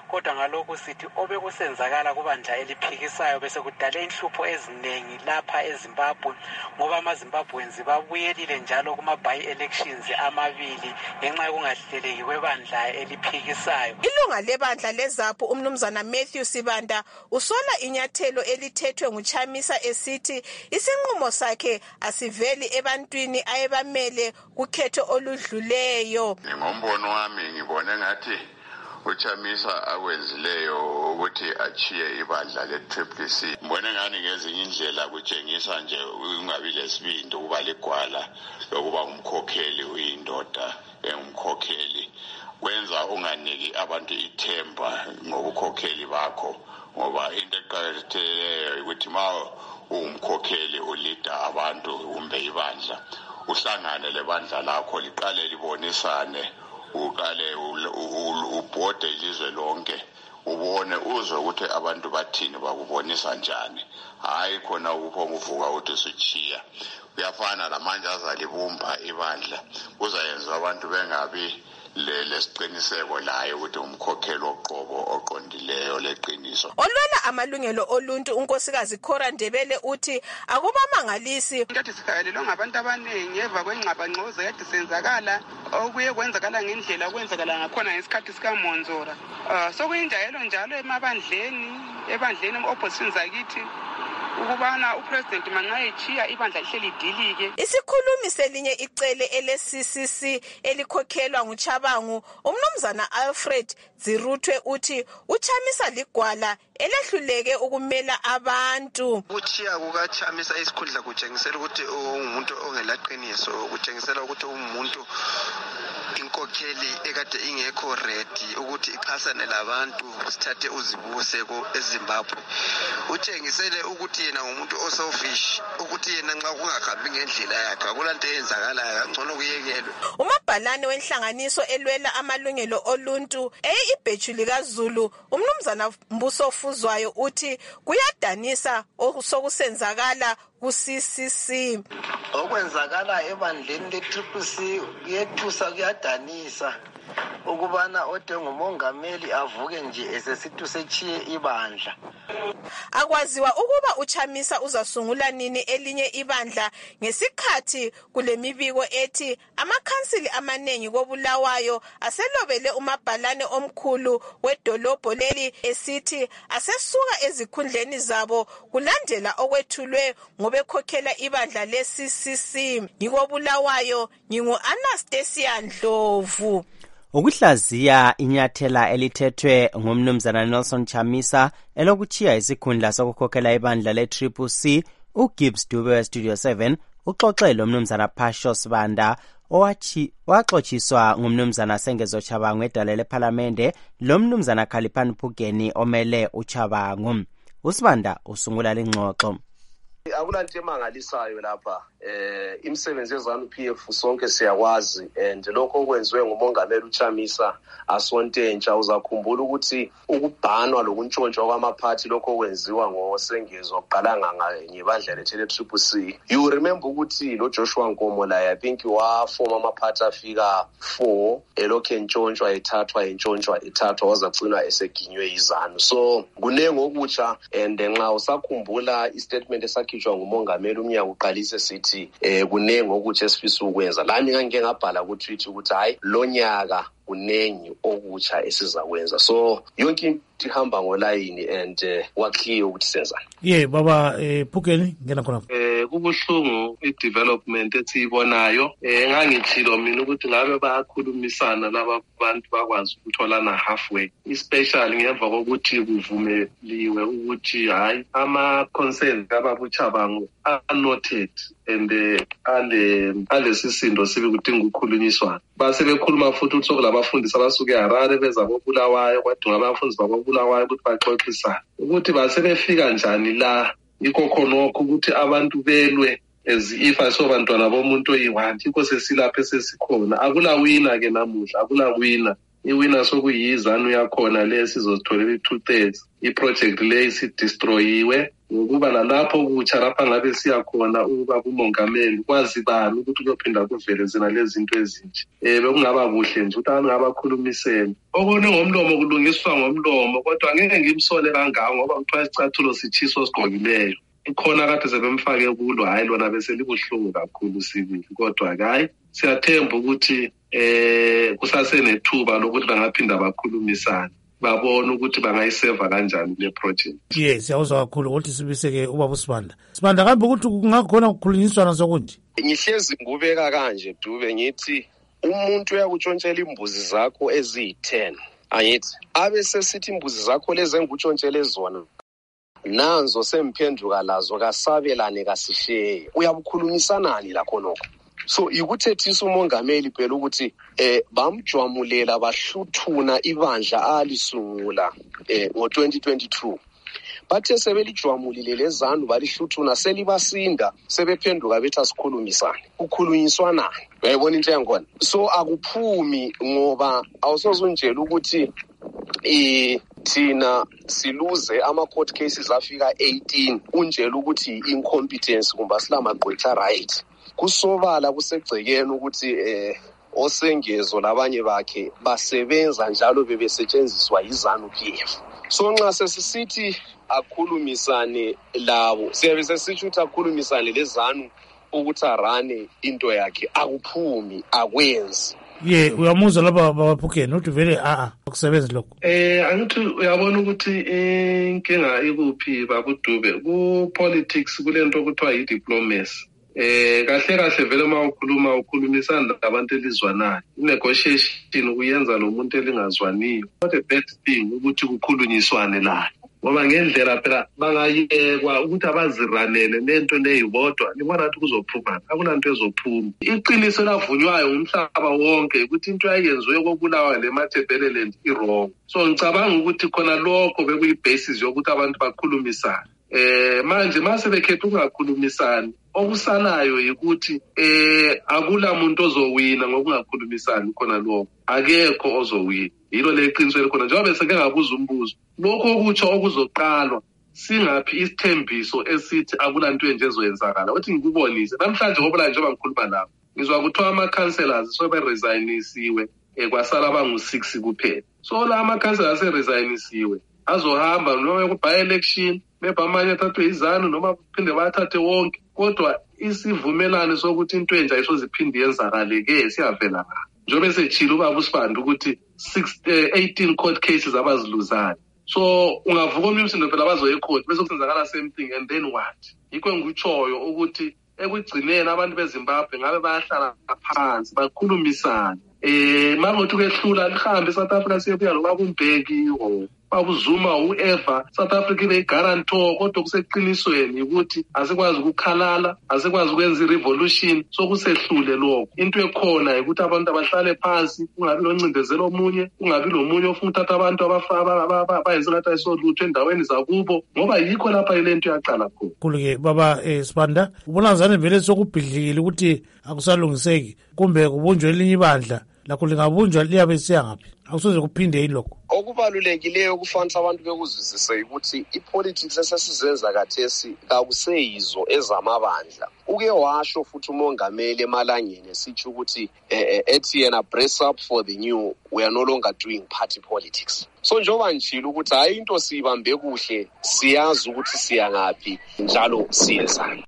kodwa ngalokhu sithi obekusenzakala kubandla eliphikisayo bese kudale inhlupho eziningi lapha eZimbabwe ngoba amaZimbabweans babuyelile njalo kuma-by-elections amabili ngenxa yokungahleleki kwebandla eliphikisayo. Ilunga lebandla leZAPU umnumzana Matthew Sibanda usola inyathelo elithethwe nguChamisa esithi isinqumo sakhe asiveli ebantwini ayebamele kukhetho oludluleyo. Ngombono wami ngibone ngathi uChamisa akwenzileyo ukuthi achiye ibandla le-Triple C. Mbone ngani ngezinye indlela kutshengisa nje ungabi lesibindi ukuba ligwala lokuba umkhokheli uyindoda engumkhokheli. Kwenza unganiki abantu ithemba ngobukhokheli bakho ngoba into eqakathekileyo ukuthi ma ungumkhokheli ulida abantu kumbe ibandla uhlangane lebandla lakho liqale libonisane uqale ubhode ilizwe lonke ubone uzwe ukuthi abantu bathini bakubonisa njani hayi khona ukuphonga uvuka uthi usuchiya. Uyafana lamanje azalibumba ibandla kuzayenza abantu bengabi lesiqiniseko layo ukuthi umkhokheli oqobo oqondileyo leqiniso. Olwela amalungelo oluntu unkosikazi Cora Ndebele uthi akubamangalisi ngathi sikhalelwe ngabantu abaningi eva kwengcabangcoze kade senzakala okuye kwenzakala ngendlela kwenzakala ngakhona ngesikhathi sikaMonzora. Uh, so kuyinjayelo njalo emabandleni ebandleni opposition zakithi ukubana upresident manxa echiya ibandla lihleli idilike. Isikhulumi selinye icele ele-C C C elikhokhelwa nguChabangu umnumzana Alfred Ziruthwe uthi uChamisa ligwala elehluleke ukumela abantu. Ukuchiya kukaChamisa isikhundla kutshengisela ukuthi umuntu ongelaqiniso kutshengisela ukuthi umuntu inkokheli ekade ingekho ready ukuthi ixhasane labantu sithathe uzibuse ko eZimbabwe. Utshengisele ukuthi yena umuntu oselfish ukuthi yena nxa kungahambi ngendlela yakhe akulanto eyenzakalayo ngcono kuyekelwe. Umabhalane wenhlanganiso elwela amalungelo oluntu eibheju likaZulu umnumzana Mbuso Fuzwayo uthi kuyadanisa okusokusenzakala ku-C C C. Okwenzakala ebandleni le-Triple C kuyethusa kuyadanisa ukubana odengumongameli avuke nje esesithi sechiye ibandla. Akwaziwa ukuba uChamisa uzasungula nini elinye ibandla ngesikhathi kule mibiko ethi amakhansili amaningi koBulawayo aselobele umabhalane omkhulu wedolobho leli esithi asesuka ezikhundleni zabo kulandela okwethulwe ngobekhokhela ibandla le-C C C. NgikoBulawayo ngingu-Anastasia Ndlovu. Ukuhlaziya inyathela elithethwe ngumnumzana Nelson Chamisa elokuchiya isikhundla sokukhokhela ibandla le-Triple C, uGibbs Dube we-Studio seven uxoxele umnumzana Phasho Sibanda owachi waxotshiswa ngumnumzana Sengezo Chabangu edale lephalamende lomnumzana Khaliphani Phugeni omele uChabangu. Usibanda usungula lengxoxo. Akulanto emangalisayo lapha eh imisebenzi yeZANU-P F sonke siyakwazi and lokho okwenziwe ngumongameli uChamisa asontentsha uzakhumbula ukuthi ukubhanwa lokuntshontshwa kwamaphathi lokho okwenziwa ngoSengezo oqalanga ngebandla le-Triple C. You remember ukuthi lo Joshua Nkomo la I think wafoma amaphathi afika four elokho entshontshwa ethathwa entshontshwa ethathwa wazagcinwa eseginywe yiZANU. So kunenge okutsha and nxa usakhumbula istatement esakhishwa ngumongameli umnyaka uqalise sithi eh kunenge ukuthi esifisa ukwenza lani ngeke ngabhala ku tweet ukuthi hayi lo nyaka kunengi okutsha esizakwenza. So yonke into ihamba ngolayini and uh, wakhiye ukuthi senzani. Ye baba eh Phugeni ngena khona. Eh kubuhlungu i-development etsibonayo eh ngangithilo mina ukuthi ngabe bayakhulumisana laba bantu bakwazi ukutholana halfway, especially ngemva kokuthi kuvumeliwe ukuthi hayi ama concerns ababuChabangu are noted and uh, ale alesisindo sibe kudinga ukukhulunyiswa. Base bekhuluma futhi ukuthi sokulabafundisi abasuke eHarare beza koBulawayo kwadinga abafundisi bakoBulawayo ukuthi baxoxisane ukuthi base befika njani la ikho khonokho ukuthi abantu belwe as if asobantwana bomuntu oyiwanti ikho sesilapha esesikhona. Akula wina ke namuhla, akula wina. Iwina sokuyiZANU yakhona lesizozitholela i-two thirds. I-project le isidestroyiwe ngokuba nalapho kutsha lapha ngabe siyakhona ukuba kumongameli kwazi bani ukuthi kuyophinda kuvele zina lezi zinto ezinje. Eh bekungaba kuhle nje ukuthi abantu ngabakhulumisene. Okunye ngomlomo kulungiswa ngomlomo kodwa ngeke ngimsole kangaka ngoba kuthiwa isicathulo sitshiso sigqokileyo. Ikhona kade sebemfake kulo hayi lona bese libuhlungu kakhulu sibili kodwa hayi siyathemba ukuthi eh kusasenethuba lokuthi bangaphinda bakhulumisana babona ukuthi bangayiseva kanjani le project. Yes, siyawuzwa kakhulu ukuthi sibiseke ubaba uSibanda. Sibanda kambe ukuthi kungakhona ukukhulunyiswana sokunje. Ngihlezi ngubeka kanje Dube ngithi umuntu uyakutshontshela imbuzi zakho eziyi ten angithi abe sesithi imbuzi zakho lezi engutshontshele zona nanzo semphenduka lazo kasabelane kasishiye uyabukhulumisanani la khonoko. So ikuthethisa umongameli phela ukuthi eh bamjwamulela bahluthuna ibandla alisungula eh ngo twenty twenty-two. Bathe sebelijwamulile lezanu balihluthuna selibasinda sebephenduka bethi asikhulumisane. Ukukhulunyiswana uyayibona into yakhona. So akuphumi ngoba awusozunjela ukuthi eh thina siluze ama court cases afika eighteen unjela ukuthi incompetence kumba silamagqwetha right. Kusobala kusegcekeni ukuthi eh osengezo labanye bakhe basebenza njalo bebesetshenziswa yiZANU P F. So nxa sesisithi akhulumisane labo siyabe sesithi ukuthi akhulumisane leZANU ukuthi arane into yakhe akuphumi akwenzi. Ye uyamuzwa lapha babaphukeni uthi vele a a akusebenzi lokho. Eh angithi uyabona ukuthi inkinga ikuphi babudube ku politics kulento okuthiwa yi diplomacy. Eh kahle kahle vele mawukhuluma ukhulumisana nabantu elizwanayo. Negotiation kuyenza lo muntu elingazwaniyo. What a bad thing ukuthi kukhulunyiswane la. Ngoba ngendlela phela bangayekwa ukuthi abaziranele lento leyibodwa libona ukuthi kuzophuma akunanto ezophuma. Iqiniso lavunywayo umhlaba wonke ukuthi into ayenziwe kokulawa le Matabeleland iwrong. So ngicabanga ukuthi khona lokho bekuyi basis yokuthi abantu bakhulumisana. Eh manje mase bekhetha ukungakhulumisani okusalayo ukuthi eh akula muntu ozowina ngokungakhulumisani khona lokho akekho ozowina yilo leqiniso likhona njengoba seke ngabuza umbuzo lokho okutsho okuzoqalwa singaphi isithembiso esithi akula nto enje ezoyenzakala uthi ngikubonise namhlanje ngoba njengoba ngikhuluma lapho ngizwa kuthiwa ama councillors sobe resignisiwe ekwasala bangu six kuphela so la ama councillors resignisiwe azohamba noma ku by election meba amanye athathwe iZANU noma kuphinde bathathe wonke kodwa isivumelane sokuthi into enje ayisoziphinde yenzakale ke siyavela la njobe sechilo ubaba uSibanda ukuthi eighteen court cases abaziluzayo so ungavuka umsindo phela bazoye court bese kusenzakala same thing and then what yikho ngikutshoyo ukuthi ekugcineni abantu beZimbabwe ngabe bayahlala phansi bakhulumisana eh mangothi kwehlula lihambe South Africa siyebuya lo baba uMbeki babuzuma whoever South Africa ibe guarantor kodwa kuseqinisweni ukuthi asikwazi ukukhalala asikwazi ukwenza irevolution so kusehlule lokho into ekhona ukuthi abantu abahlale phansi kungabi loncindezelo omunye kungabi lomunye ofuna uthatha abantu abafaba bayenza ngathi ayisolutho endaweni zakubo ngoba yikho lapha ilento yaqala khona kulike baba eh Sibanda ubona ngani vele sokubhidlikile ukuthi akusalungiseki kumbe kubunjwe elinye ibandla lakho lingabunjwa liyabe siyangaphi akusoze kuphinde yilokho okubalulekileyo kufanele abantu bekuzwisise ukuthi ipolitics esesizenza kathesi kakuseyizo ezamabandla uke washo futhi umongameli emalangeni sithi ukuthi ethi yena brace up for the new we are no longer doing party politics so njoba njilo ukuthi hayi into sibambe kuhle siyazi ukuthi siyangaphi njalo siyenzani.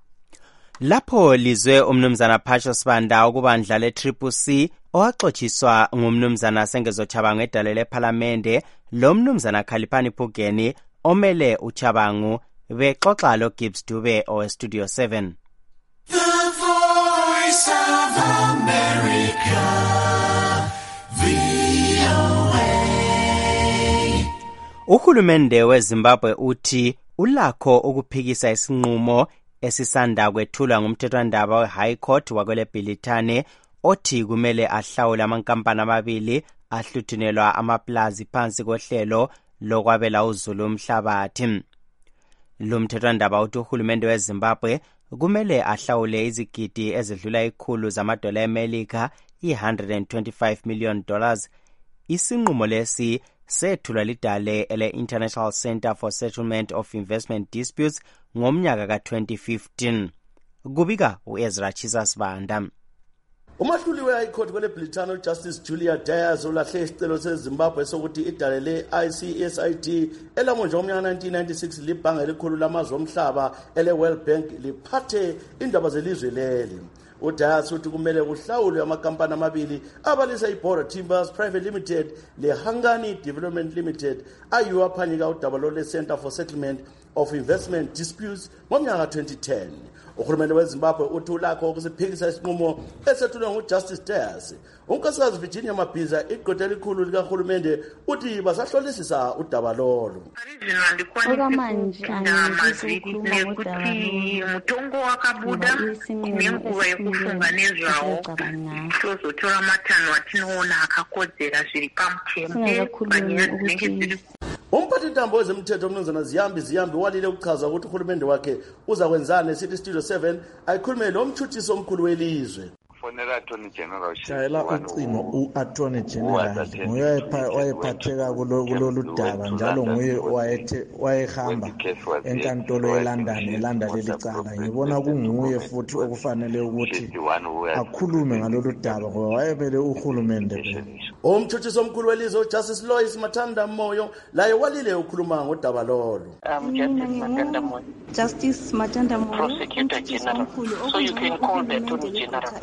Lapho lizwe umnumzana Phasho Sibanda ukubandla le-Triple C owaxotshiswa ngumnumzana Sengezo Chabangu edale lephalamende lo mnumzana Khaliphani Phukeni omele uChabangu bexoxa lo Gibbs Dube owe Studio seven. The Voice of America, V O A. Uhulumende weZimbabwe uthi ulakho ukuphikisa isinqumo esisanda kwethulwa ngumthethwandaba we-High Court wakwele Bhilitane othi kumele ahlawule amankampani amabili ahluthunelwa amaplazi phansi kohlelo lokwabela uzulu umhlabathi. Lo mthethwandaba uthi uhulumende weZimbabwe kumele ahlawule izigidi ezidlula ikhulu zamadola eMelika i-one hundred twenty-five million dollars. Isinqumo lesi sethulwa lidale ele-International Center for Settlement of Investment Disputes ngomnyaka ka-twenty fifteen. Kubika u-Ezra Chisasibanda. Umahluli we-High Court kwele Britano Justice Julia Diaz ulahle isicelo seZimbabwe sokuthi idale le-I C S I D elamonje ngomnyaka nineteen ninety-six libhange elikhulu lamazwe omhlaba ele-World Bank liphathe indaba zelizwe leli. uDiaz uthi kumele kuhlawulwe amakampani amabili abalisa iBora Timbers Private Limited leHangani Development Limited ayiwa phanyika udaba lole Center for Settlement of Investment Disputes ngomnyaka twenty ten. Uhulumende weZimbabwe uthi ulakho ukusiphikisa isinqumo esethulwe nguJustice Diaz. Unkosikazi Virginia Mabhiza igqwetha elikhulu likahulumende uthi basahlolisisa udaba lolo. Okamanje angizizwe ukukhuluma ukuthi mutongo wakabuda nenguva yekufunga nezvawo tozotора matanho atinoona akakodzera zviri pamutemo panyaya dzinenge dziri. Umphathintambo wezemthetho umnumzana Ziyambi Ziyambi walile ukuchaza ukuthi uhulumende wakhe uzakwenzana neCity Studio seven ayikhulume lo mthuthisi omkhulu welizwe. Fonela Attorney General shayela ucingo u-Attorney General nguye wayephatheka kulolu daba njalo nguye wayehamba enkantolo eLondon elanda leli cala. Ngibona kunguye futhi okufanele ukuthi akhulume ngalolu daba ngoba wayemele uhulumende. Umthuthisi omkhulu welizwe uJustice Lois Mathanda Moyo laye walile ukukhuluma ngodaba lolo. Justice Mathanda Moyo, Prosecutor General. So you can call the Attorney General.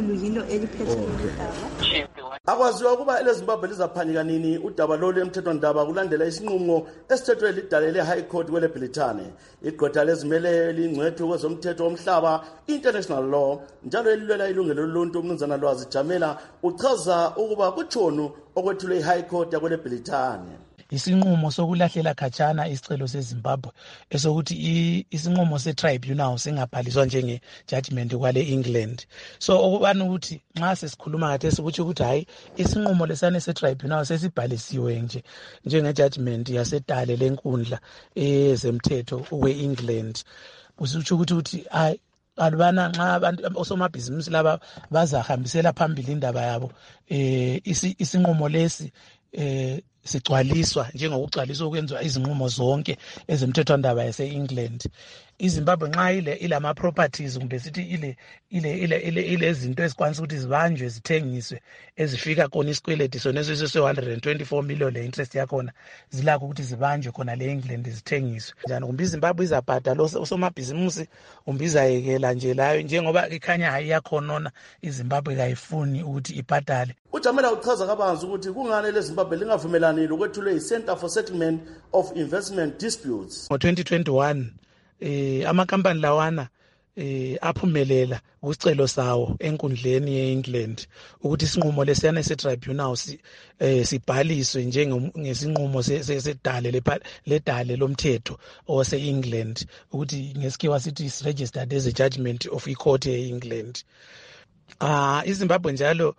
Akwaziwa ukuba eleZimbabwe lizaphanyika nini udaba lolu emthethwandaba kulandela isinqumo esithethwe lidale le-High Court kwele Britane. Igqwetha lezimele lingcwethu kwezomthetho omhlaba international law njalo elilwela ilungelo loluntu umnumzana Lwazi Jamela uchaza ukuba kutshonu okwethulwe i-High Court yakwele Britane. Isinqumo sokulahlela khatshana isicelo seZimbabwe esokuthi isinqumo setribunal singabhaliswa njenge judgment kwale England. So okubani ukuthi nxa sesikhuluma khathesi ukuthi ukuthi hayi isinqumo lesane setribunal sesibhalisiwe nje njenge judgment yasedale lenkundla ezemthetho kwe England. Kusho ukuthi ukuthi hayi alubana nxa abantu osomabhizinisi laba bazahambisela phambili indaba yabo eh isinqumo lesi eh sigcwaliswa njengokugcwaliswa okwenziwa izinqumo zonke ezemthethwandaba yase-England. iZimbabwe nxa ile ilama properties kumbe sithi ile ile ile ile ilezinto ezikwanisa ukuthi zibanjwe zithengiswe ezifika kona isikweledi sona eso se one hundred twenty-four million le interest yakhona zilakho ukuthi zibanjwe khona le England zithengiswe. Njani kumbe iZimbabwe izabhadala osomabhizinisi kumbe izayekela nje layo njengoba ikhanya hayi yakhonona iZimbabwe kayifuni ukuthi ibhadale. uJamela uchaza kabanzi ukuthi kungane leZimbabwe lingavumelanile ukwethulwe iCenter for Settlement of Investment Disputes. Ngo twenty twenty-one eh amakampani lawana eh aphumelela usicelo sawo enkundleni yeEngland ukuthi isinqumo lesiyana setribunal si eh sibhaliswe njengesinqumo sedale ledale lomthetho ose-England ukuthi ngesikhiwa sithi is registered as a judgment of icourt yeEngland. Ah iZimbabwe njalo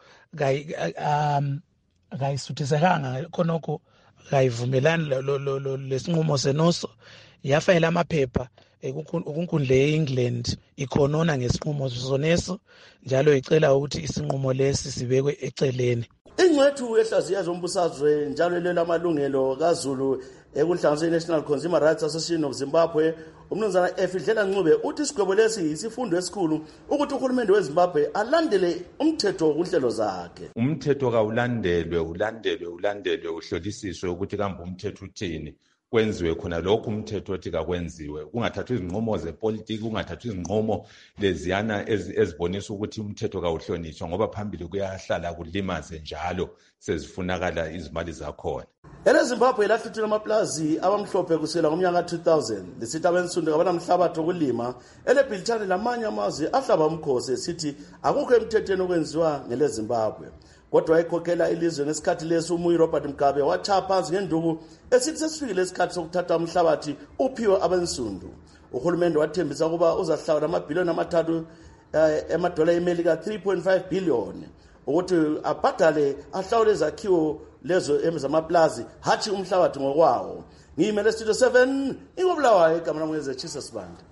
um kayisuthisekanga khonokho kayivumelani lesinqumo senoso yafayela amaphepha ekunkundla yeEngland ikhonona ngesinqumo soneso njalo icela ukuthi isinqumo lesi sibekwe eceleni. Ingcwethu ehlaziya zombusazwe njalo elela amalungelo kaZulu ekuhlanganisweni National Consumer Rights Association of Zimbabwe umnumzana Efidlela Ncube uthi isigwebo lesi isifundo esikhulu ukuthi uhulumende weZimbabwe alandele umthetho kunhlelo zakhe. Umthetho kawulandelwe ulandelwe ulandelwe uhlolisiswe ukuthi kambe umthetho uthini kwenziwe khona lokho umthetho othi kakwenziwe kungathathwa izinqumo zepolitiki kungathathwa izinqumo leziyana ezibonisa ukuthi umthetho kawuhlonishwa ngoba phambili kuyahlala kulimaze njalo sezifunakala izimali zakhona. EleZimbabwe lahlutshwa amaplazi abamhlophe kusela ngomnyaka two thousand lisithi abensundu abanamhlabathi okulima eleBritane lamanye amazwe ahlaba umkhosi esithi akukho emthethweni okwenziwa ngeleZimbabwe. Kodwa wayekhokhela ilizwe ngesikhathi leso uMuyi Robert Mugabe watshaya phansi ngenduku esithi sesifikile isikhathi sokuthatha umhlabathi uphiwe abensundu. Uhulumende wathembisa ukuba uzahlawula amabhiliyoni amathathu emadola eMelika three point five billion ukuthi abhadale ahlawule izakhiwo lezo ezamaplazi hathi umhlabathi ngokwawo. Ngiyimele Studio seven ingobulawayo igama lami ngezechisa sibanda.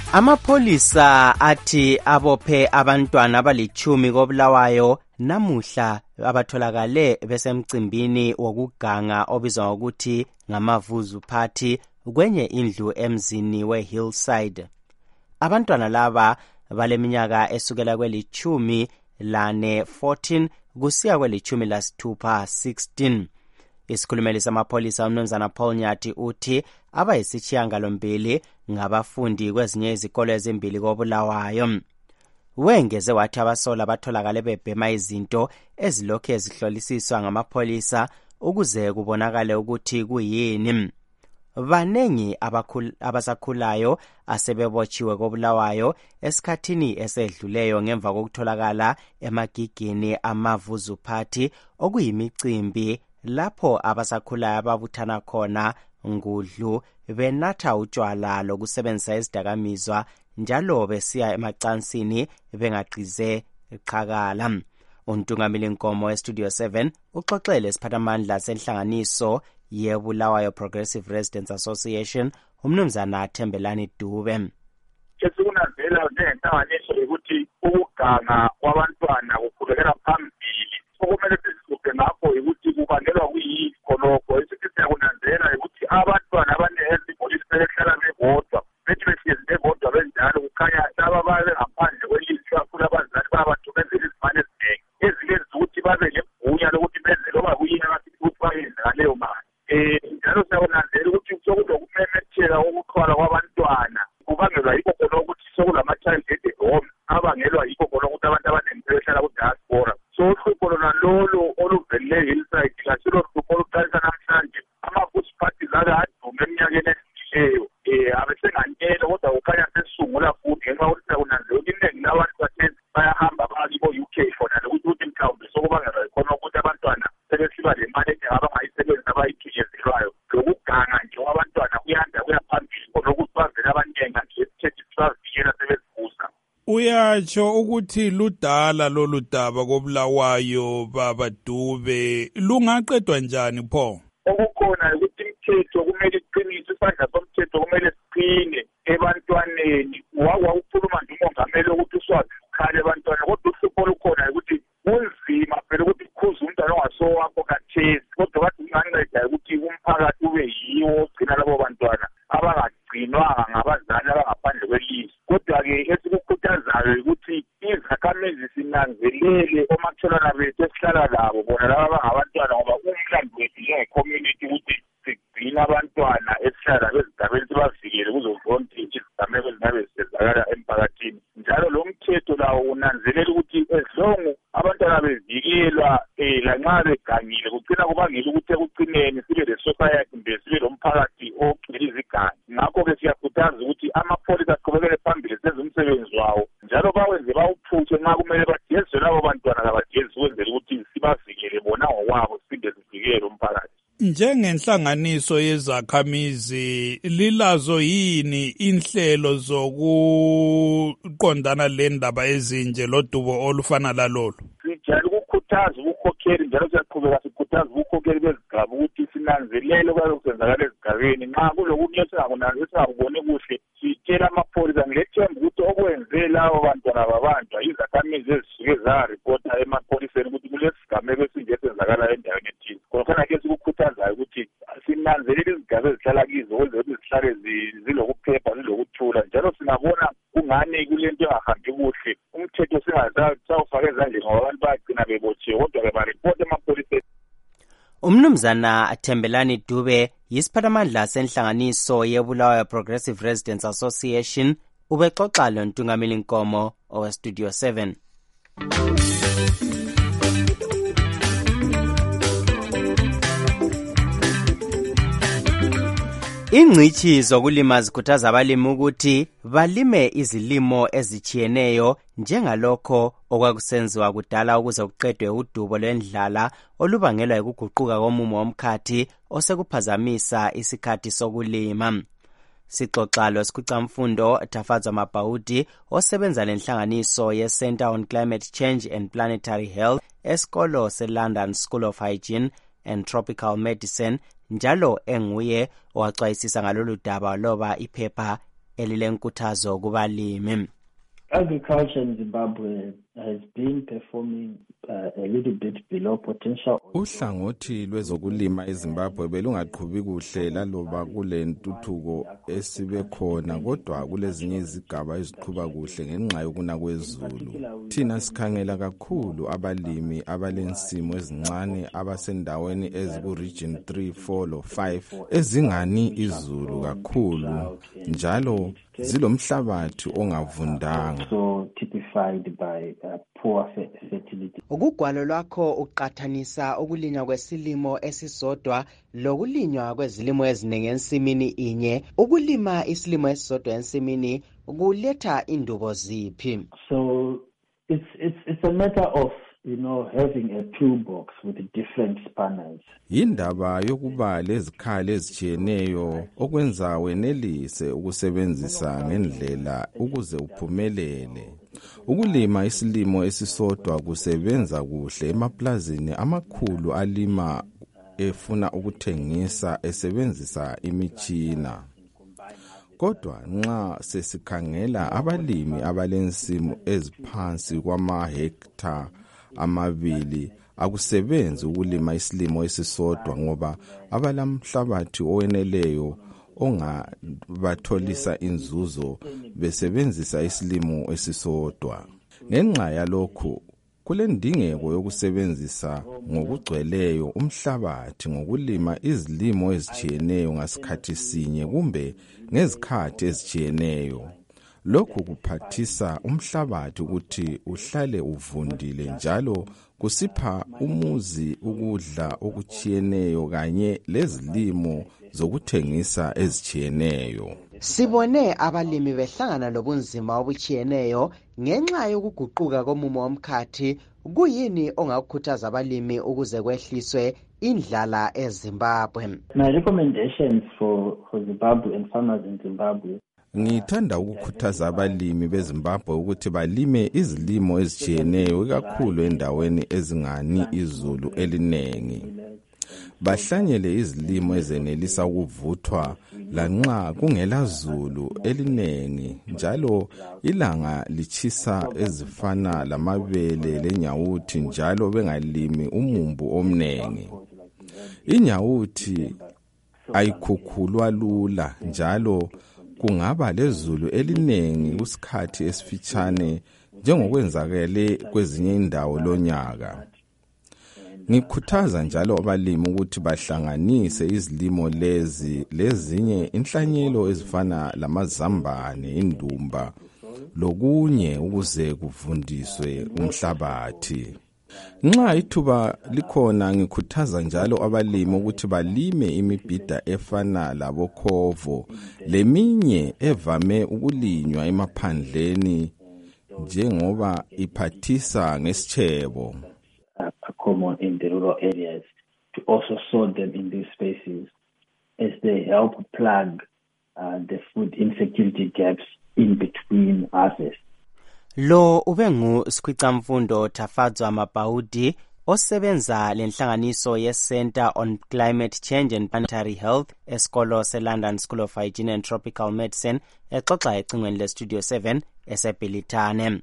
Amapholisa athi abophe abantwana abalichumi koBulawayo namuhla abatholakale besemcimbini wokuganga obizwa ngokuthi ngamavuzu party kwenye indlu emzini weHillside. Abantwana laba baleminyaka esukela kwelichumi lane fourteen kusiya kwelichumi lasithupha sixteen. Isikhulumeli samapholisa uMnumzana Paul Nyati uthi abayisishiyangalombili ngabafundi kwezinye izikolo ezimbili koBulawayo. Wengeze wathi abasola batholakale bebhema izinto ezilokhu ezihlolisiswa ngamapholisa ukuze kubonakale ukuthi kuyini. Banengi abasakhulayo asebebotshiwe koBulawayo esikhathini esedluleyo ngemva kokutholakala emagigini amavuzu party okuyimicimbi lapho abasakhulayo ababuthana khona ngudlu benatha utshwala lokusebenzisa izidakamizwa njalo besiya emacansini bengaqize qhakala. Untungamili Nkomo eStudio seven uxoxele isiphathamandla senhlanganiso yeBulawayo Progressive Residents Association uMnumzana Thembelani Dube. Esikunanzela njengenhlanganiso ukuthi ukuganga kwabantwana kukhulekela phambili. Okumele sizibukhe ngakho ukuthi kubangelwa kuyini khonokho. Esithi siyakunanzela ukuthi abantwana abanehealth policy behlala bebodwa. Bethi behlezi bebodwa benjalo kukhanya laba babe ngaphandle kwelizwe kakhulu abazali babathumezela izimali ezinengi. Ezinye ukuthi babe negunya lokuthi benze loba kuyini abathi ukuthi bayenze ngaleyo mali. Eh njalo siyakunanzela ukuthi sokulokumemetheka ukuxhwala kwabantwana kubangelwa yikho khona ukuthi sokulama-child aid home abangelwa yikho khona ukuthi abantu abaningi behlala ku-diaspora. So uhlupho lona lolo oluvele Hillside kasilo hlupho oluqalisa namhlanje. Amavuzu parties ake adume eminyakeni edlulileyo um abesenganyela kodwa kukhanya sesisungula futhi ngenxa yokuthi siyakunanzela ukuthi iningi labantu bathe bayahamba bakibo-U K khona lokuthi ukuthi mhlawumbe sokubangelwa khona ukuthi abantwana sebesiba le mali abangayisebenzi abayithunyezelayo. Lokuganga nje kwabantwana kuyanda kuya phambili khona ukuthi bavele abaningi nje esithethe sibavikela sebezibusa. Uyatsho ukuthi ludala lolu daba koBulawayo Baba Dube lungaqedwa njani pho? Okukhona ukuthi imithetho kumele iqinise, isandla somthetho kumele siqine ebantwaneni. Wawukhuluma nje umongameli ukuthi uswazi ukhale ebantwana kodwa uhlupho olukhona ukuthi kunzima phela ukuthi ukhuze umntwana ongasowakho kathesi kodwa bathi kunganceda ukuthi umphakathi ube yiwo ogcina labo bantwana abangagcinwanga ngabazali abangaphandle kwelizwe. Kodwa-ke esikukhuthazayo ukuthi izakhamizi sinanzelele omakhelwane bethu esihlala labo bona laba abangabantwana ngoba umlando wethu njenge-community ukuthi sigcina abantwana esihlala bezigabeni sibavikele kuzo zonke izigameko ezingabe zisenzakala emphakathini. Njalo lo mthetho lawo unanzelela ukuthi ezilongu abantwana bevikelwa um lanxa begangile kugcina kubangela ukuthi ekucineni sibe le-society kumbe sibe lomphakathi ogcwele izigangi. Ngakho-ke siyakhuthaza ukuthi amapholisa aqhubekele phambili senze umsebenzi wawo njalo bawenze bawuphutshe nxa kumele bajezwe labo bantwana kabajezi ukwenzela ukuthi sibavikele bona ngokwabo siphinde sivikele umphakathi. Njengenhlanganiso yezakhamizi lilazo yini inhlelo zokuqondana lendaba ezinje lodubo olufana lalolu? Sijayele ukukhuthaza ukukhokheli njalo siyaqhubeka sikhuthaza ukukhokheli bezigaba ukuthi sinanzelele kwazokuzenzakala ezigabeni. Nxa kulokunye esingakuboni kuhle sitshela amapholisa ngilethemba ukuthi okwenze labo bantwana babanjwa izakhamizi ezisuke zaripota emapholiseni ukuthi kulesigameko esinje esenzakala endaweni ethile. Khona-ke sikukhuthazayo ukuthi sinanzelele izigaba ezihlala kizo ukwenzela ukuthi zihlale zilokuphepha zilokuthula njalo singabona kungani kule nto engahambi kuhle umthetho singazawufaka ezandleni ngoba abantu bayagcina bebotshiwe kodwa-ke baripota emapholiseni. Umnumzana Thembelani Dube yisiphathamandla senhlanganiso yeBulawayo Progressive Residents Association ubexoxa lo Ntungamili Nkomo oweStudio seven. Ingcithi zokulima zikhuthaza abalimi ukuthi balime izilimo ezichiyeneyo njengalokho okwakusenziwa kudala ukuze kuqedwe udubo lwendlala olubangelwa ukuguquka komumo womkhathi osekuphazamisa isikhathi sokulima. Sixoxa lo sikhulumamfundo Tafadzwa Mabhaudi osebenza lenhlanganiso ye-Center on Climate Change and Planetary Health esikolo se-London School of Hygiene and Tropical Medicine njalo enguye owaxwayisisa ngalolu daba loba iphepha elilenkuthazo kubalimi. Agriculture in Zimbabwe has been performing uh, a little bit below potential. Uhlangothi lwezokulima eZimbabwe belungaqhubi kuhle laloba kule ntuthuko esibe khona, kodwa kulezinye izigaba eziqhuba kuhle ngenxa yokuna kwezulu. Thina sikhangela kakhulu abalimi abalensimo ezincane abasendaweni eziku region three, four lo five ezingani izulu kakhulu njalo zilomhlabathi ongavundanga. So typified by uh, poor fertility. Ukugwalo lwakho uqathanisa ukulinywa kwesilimo esisodwa lokulinywa kwezilimo eziningi ensimini inye. Ukulima isilimo esisodwa ensimini kuletha indubo ziphi? So it's it's it's a matter of, you know, having a toolbox with different spanners. Indaba yokuba lezikhali ezitshiyeneyo okwenza wenelise ukusebenzisa ngendlela ukuze uphumelele. Ukulima isilimo esisodwa kusebenza kuhle emaplazini amakhulu alima efuna ukuthengisa esebenzisa imitshina. Kodwa nxa sesikhangela abalimi abalensimo eziphansi kwamahekta amabili akusebenzi ukulima isilimo esisodwa ngoba abalamhlabathi oweneleyo ongabatholisa inzuzo besebenzisa isilimo esisodwa. Ngenxa yalokho kulendingeko yokusebenzisa ngokugcweleyo umhlabathi ngokulima izilimo ezitshiyeneyo ngasikhathi sinye kumbe ngezikhathi ezitshiyeneyo. Lokhu kuphathisa umhlabathi ukuthi uhlale uvundile njalo kusipha umuzi ukudla okutshiyeneyo kanye lezilimo zokuthengisa ezitshiyeneyo. Sibone abalimi behlangana lobunzima obutshiyeneyo ngenxa yokuguquka komumo womkhathi. Kuyini ongakukhuthaza abalimi ukuze kwehliswe indlala eZimbabwe? My recommendations for, for Zimbabwe and farmers in Zimbabwe. Ngithanda ukukhuthaza abalimi beZimbabwe ukuthi balime izilimo ezitshiyeneyo kakhulu endaweni ezingani izulu elinengi. Bahlanyele izilimo ezenelisa ukuvuthwa lanxa kungela zulu elinengi njalo ilanga lichisa ezifana lamabele lenyawuthi njalo bengalimi umumbu omnengi. Inyawuthi ayikhukhulwa lula njalo kungaba lezulu elinengi kusikhathi esifitshane njengokwenzakele kwezinye indawo lonyaka. Ngikhuthaza njalo abalimi ukuthi bahlanganise izilimo lezi lezinye inhlanyelo ezifana lamazambane, indumba lokunye ukuze kuvundiswe umhlabathi. Nxa ithuba likhona ngikhuthaza njalo abalimi ukuthi balime imibhida efana labokhovo leminye evame ukulinywa emaphandleni njengoba iphathisa ngesitshebo. Common in the rural areas to also sow them in these spaces as they help plug uh, the food insecurity gaps in between harvests. Lo ubengu Sikhwicamfundo Thafadzwa Mabhaudi osebenza lenhlanganiso ye-Center on Climate Change and Planetary Health esikolo se-London School of Hygiene and Tropical Medicine exoxa ecingweni le-Studio seven eseBhilitane.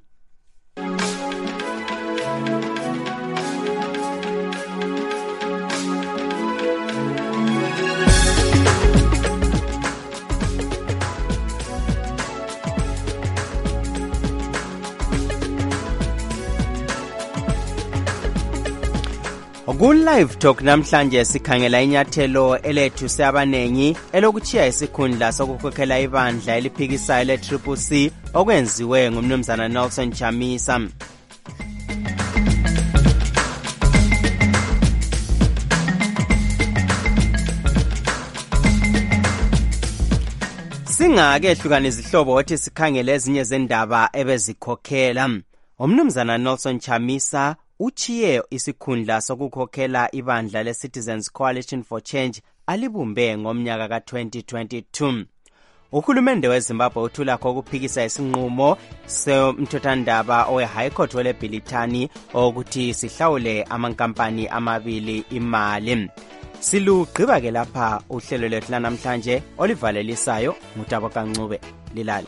Ku-Live Talk namhlanje sikhangela inyathelo elethu seabanengi elokuchiya isikhundla sokukhokhela ibandla eliphikisayo le-Triple C okwenziwe ngumnumzana Nelson Chamisa. Singake ehlukana izihlobo othi sikhangele ezinye zendaba ebezikhokhela. Umnumzana Nelson Chamisa uchiye isikhundla sokukhokhela ibandla le-Citizens Coalition for Change alibumbe ngomnyaka ka twenty twenty-two. Uhulumende weZimbabwe uthula kokuphikisa isinqumo semthethwandaba owe-High Court weleBhilitane ukuthi sihlawule amankampani amabili imali. Silugqiba-ke lapha uhlelo lwethu lanamhlanje olivalelisayo ngutabo kancube. Lilale.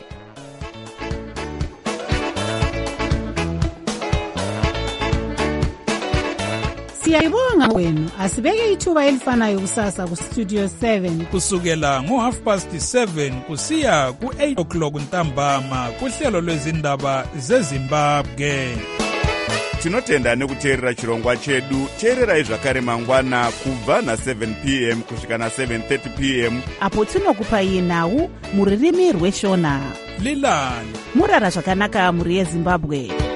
Siyayibonga wenu. Asibeke ithuba elifanayo kusasa ku Studio seven kusukela ngo half past seven kusiya ku eight o'clock ntambama kuhlelo lwezindaba zeZimbabwe. Tinotenda nekuteerera chirongwa chedu. Teererai zvakare mangwana kubva na seven p m kusvika na seven thirty p m apo tinokupai nhau muririmi rweshona. Lilale. Murara zvakanaka muri yeZimbabwe.